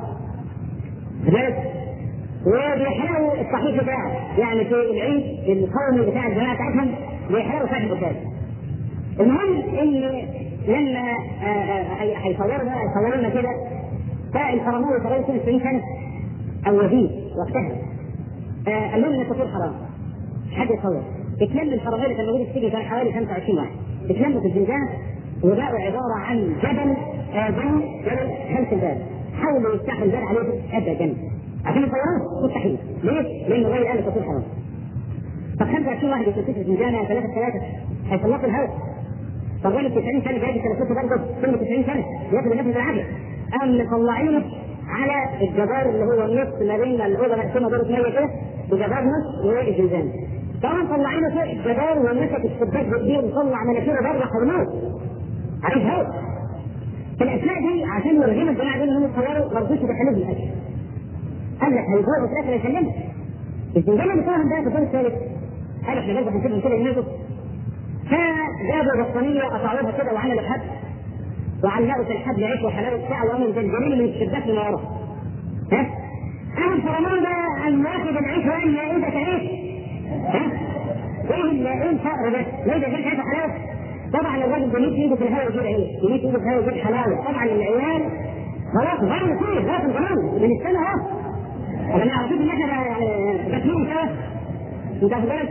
S2: وبيحرقوا الصحيح بتاعه يعني في العيد القومي بتاع الجماعه بتاعتهم بيحرقوا صحيح البخاري. المهم ان لما هيصوروا بقى يصوروا لنا كده فالفرمويه صغير سنه عشرين سنه او يزيد وقتها قال لهم ان التصوير حرام مش حد يصور. اتلم الفرمويه اللي كان موجود في السجن كان حوالي خمسة وعشرين واحد اتلموا في الزنزانه وبقوا عباره عن جبل آدم جبل خمس الباب حاولوا يفتحوا الباب عليه ابدا عشان يصوروه مستحيل. ليه؟ لان الراجل قال التصوير حرام. طب خمسة وعشرين واحد يكتشف في الزنزانه ثلاثه ثلاثه هيطلقوا الهواء. فالراجل تسعين سنه جاي تلفته برضه سنه تسعين سنه ياخد النفس بالعافيه. قام مطلعينه على الجدار اللي هو النص ما بين الاوضه مقسومه دور ميه كده وجدار نص والزنزانه. طبعا طلعينه فوق الجدار ومسك الشباك بايديه وطلع مناخيره بره حرمات عايز هواء. في الاثناء دي عشان يرغموا الجماعه دول انهم يتصوروا ما رضوش يدخلوه بالاكل. قال لك هيجوعوا في الاخر يسلموا. الزنزانه اللي فيهم ده الدور الثالث قال احنا لازم نسيبهم كده يموتوا. فجابوا بطانيه قطعوها كده وعملوا الحبل وعلقوا في الحبل عيش وحلاوه الساعه وقاموا مزلزلين من الشباك من ورا. ها؟ انا الفرمان ده ان واخد العيش وان ايدك عيش. ها؟ ايه ايه الفقر ده؟ ليه ده عيش وحلاوه؟ طبعا الراجل بيميت ايده في الهواء يجيب عيش، يميت ايده في الهواء يجيب حلاوه، طبعا العيال خلاص ظهروا فيه ظهروا كمان من السنه اهو. انا عارفين ان احنا داخلين سوا. انت واخد بالك؟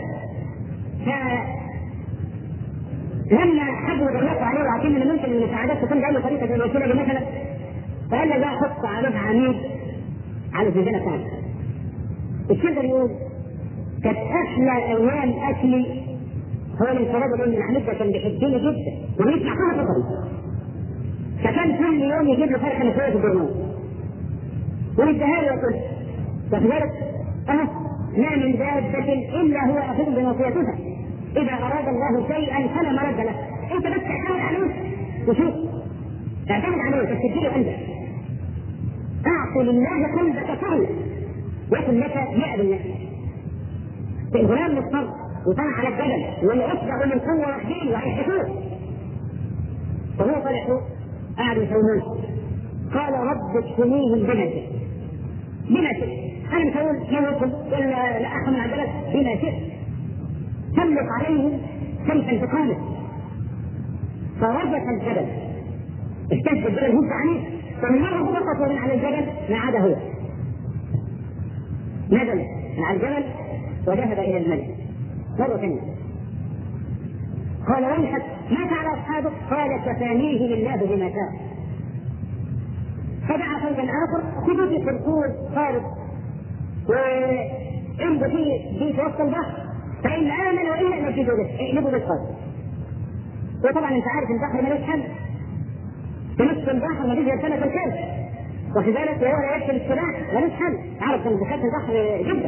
S2: لما حبوا يضيقوا عليه وعارفين ان ممكن المساعدات تكون باي طريقه زي الوسيله دي مثلا فقال له بقى حط عليه عميد على الزنزانه بتاعته. الشيخ بيقول كانت احلى ايام اكلي هو الانفراد لان العميد ده كان بيحبني جدا وبيسمع كل فطري. فكان كل يوم يجيب له فرخه مسويه في البرنامج ويديها له ياكلها. واخد بالك؟ اه ما من دابه الا هو اخذ بناصيتها إذا أراد الله شيئا فلا مرد له. أنت بس تعتمد عليه وشوف، تعتمد عليه بس تديله قلبك. أعطي لله قلبك كله يكن لك مئة بالله. الغلام مضطر وطلع على الجبل والعصبة من قوة واحدين وهيحكوه، وهو طلع فوق قاعد يسوون قال رب اكفنيهم بما شئت. بما شئت أنا مش هقول موتهم ولا لأحد من الجبل، بما شئت سلط عليهم سيف انتقامه. فرجف الجبل، اهتز الجبل هز عنه، فمن مرة سقط من على الجبل ما عاد هو، نزل من على الجبل وذهب إلى الملك مرة ثانية. قال ويحك ما فعل أصحابه؟ قال كفانيه لله بما شاء. فدعا فوجا آخر خذوا في خرطوم خارج وعنده فيه في وسط البحر، فإن آمن وإلا نجدوا به اقلبوا بالخارج. وطبعا أنت عارف البحر ملوش حل، في نصف البحر ملوش سنة الكلب، وفي ذلك وهو لا يكفي السلاح ملوش حل، عارف أن بخاف البحر جدا.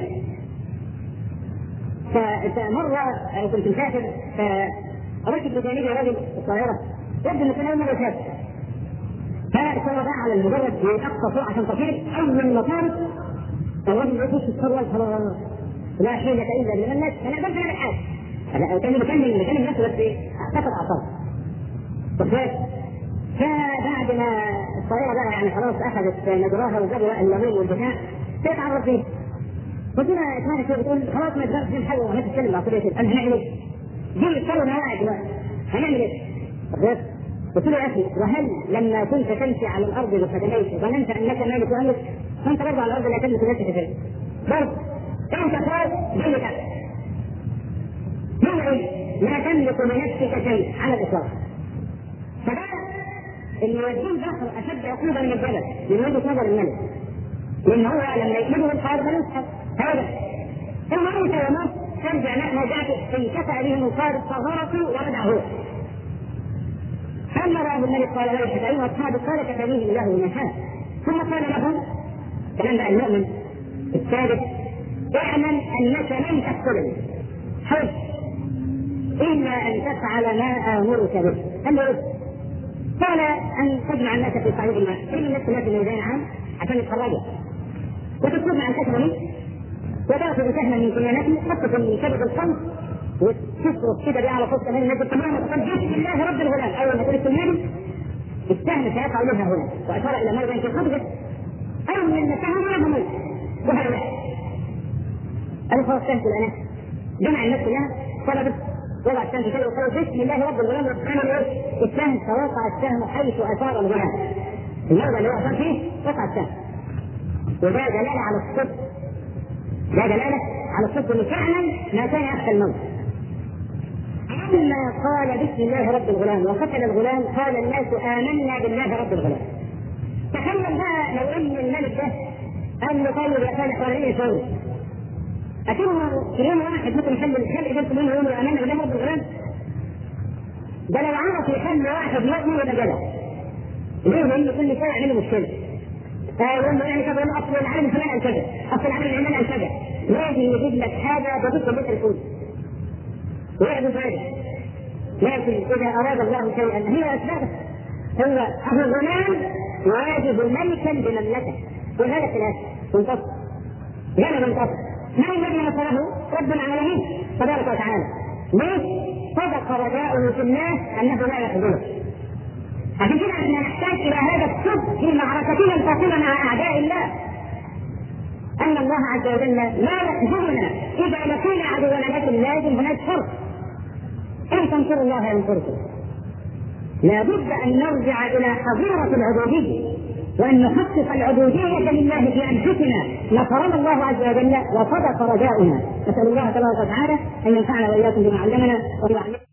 S2: فمرة كنت مسافر فركب بجانبي رجل الطائرة يبدو أنه كان أول مرة يسافر، فسوى بقى على المجرد يقصى فوق عشان تطير. أول ما طارت الرجل يخش الثروة خلاص لا حيلة إلا بالله الناس أنا قدرت أعمل حاجة. كان بيكلم بيكلم نفسه بس فقط أعصابه. فبعد ما الطائرة بقى يعني خلاص أخذت مجراها وجابوا الليمون والبتاع تتعرض فيه. قلت لها اسمعني شو بتقول خلاص ما تقدرش نحل وما تتكلم العصبية كده. أنا هنعمل إيه؟ دي الثروة أنا قاعد دلوقتي هنعمل إيه؟ قلت له يا أخي وهل لما كنت تمشي على الأرض بقدميك ظننت أنك مالك وأملك؟ فأنت برضه على الأرض لا تملك نفسك شيئا. برضه أنت خلاص جيلك هو إيه؟ لا تملك لنفسك شيء على الإطلاق. فده اللي يوديه البحر أشد عقوبة من الجبل من وجهة نظر الملك، لأن هو لما يقلبه الحار بنسحب هذا ثم أنت يا مصر ترجع نجاته انكفأ بهم الخارج فغرقوا ورجعوا. فلما رأى الملك قال ويحك أيها أصحاب قال كفانيه الله بما شاء. ثم قال لهم كلام بقى المؤمن الثالث اعلم أنك لن تقتلني حج إلا أن تفعل ما آمرك به. قال قال أن تجمع الناس في صعيد الماء إن الناس الناس اللي ميدان عام عشان يتخرجوا وتكون عن كثرة وتأخذ سهما من كنانته تحطه من شبك الخمس وتصرف كده بيه على فوق كمان الناس تماما وقال بسم الله رب الغلام. أول ما تقول الكلمة السهم سيقع لها هنا وأشار إلى مرة في خطبه أول من السهم ولا هموت وهذا قالوا خلاص سهل الأناس جمع الناس كلها طلبت وضع السهم في كده وقالوا بسم الله رب الغلام وقالوا ايه السهم فوقع السهم حيث أشار الغلام الموضع اللي هو أشار فيه وقع السهم. وده دلالة على الصدق، ده دلالة على الصدق اللي فعلا ما كان يخشى الموت. لما قال بسم الله رب الغلام وقتل الغلام قال الناس آمنا بالله رب الغلام. تخيل بقى لو ان الملك ده قال له طيب يا صالح ولا ايه يسوي؟ أكيد في يوم واحد ممكن يخلي الخلق يجلس منه يقول له آمنا بالله رب الغلام. ده لو عرف يخلي واحد يؤمن ولا جدع. ليه؟ لأن كل شيء يعمل مشكلة. يقول له يعني كذا أصل العالم فلان عن كذا، أصل العالم العلمان عن كذا. لازم يجيب لك حاجة ضد مثل الكل. ويعبد ذلك. لكن إذا أراد الله شيئا هي أسبابه. هو أبو الغلام واجب ملكا بمملكته. وهذا خلاف منتصر. غلب منتصر. ما الذي نصره؟ رب العالمين تبارك وتعالى. ليه؟ صدق رجاؤه في الناس أنه لا يخذله. عشان كده احنا نحتاج الى هذا الصدق في معركتنا الفاصله مع اعداء الله. ان الله عز وجل لا يخذلنا اذا لقينا عدونا، لكن لازم هناك شرط ان تنصروا الله ينصركم. لابد ان نرجع الى حظيره العبوديه وان نحقق العبوديه لله في انفسنا. نصرنا الله عز وجل وصدق رجاؤنا. نسال الله تبارك وتعالى ان ينفعنا واياكم بما علمنا ويعلمنا.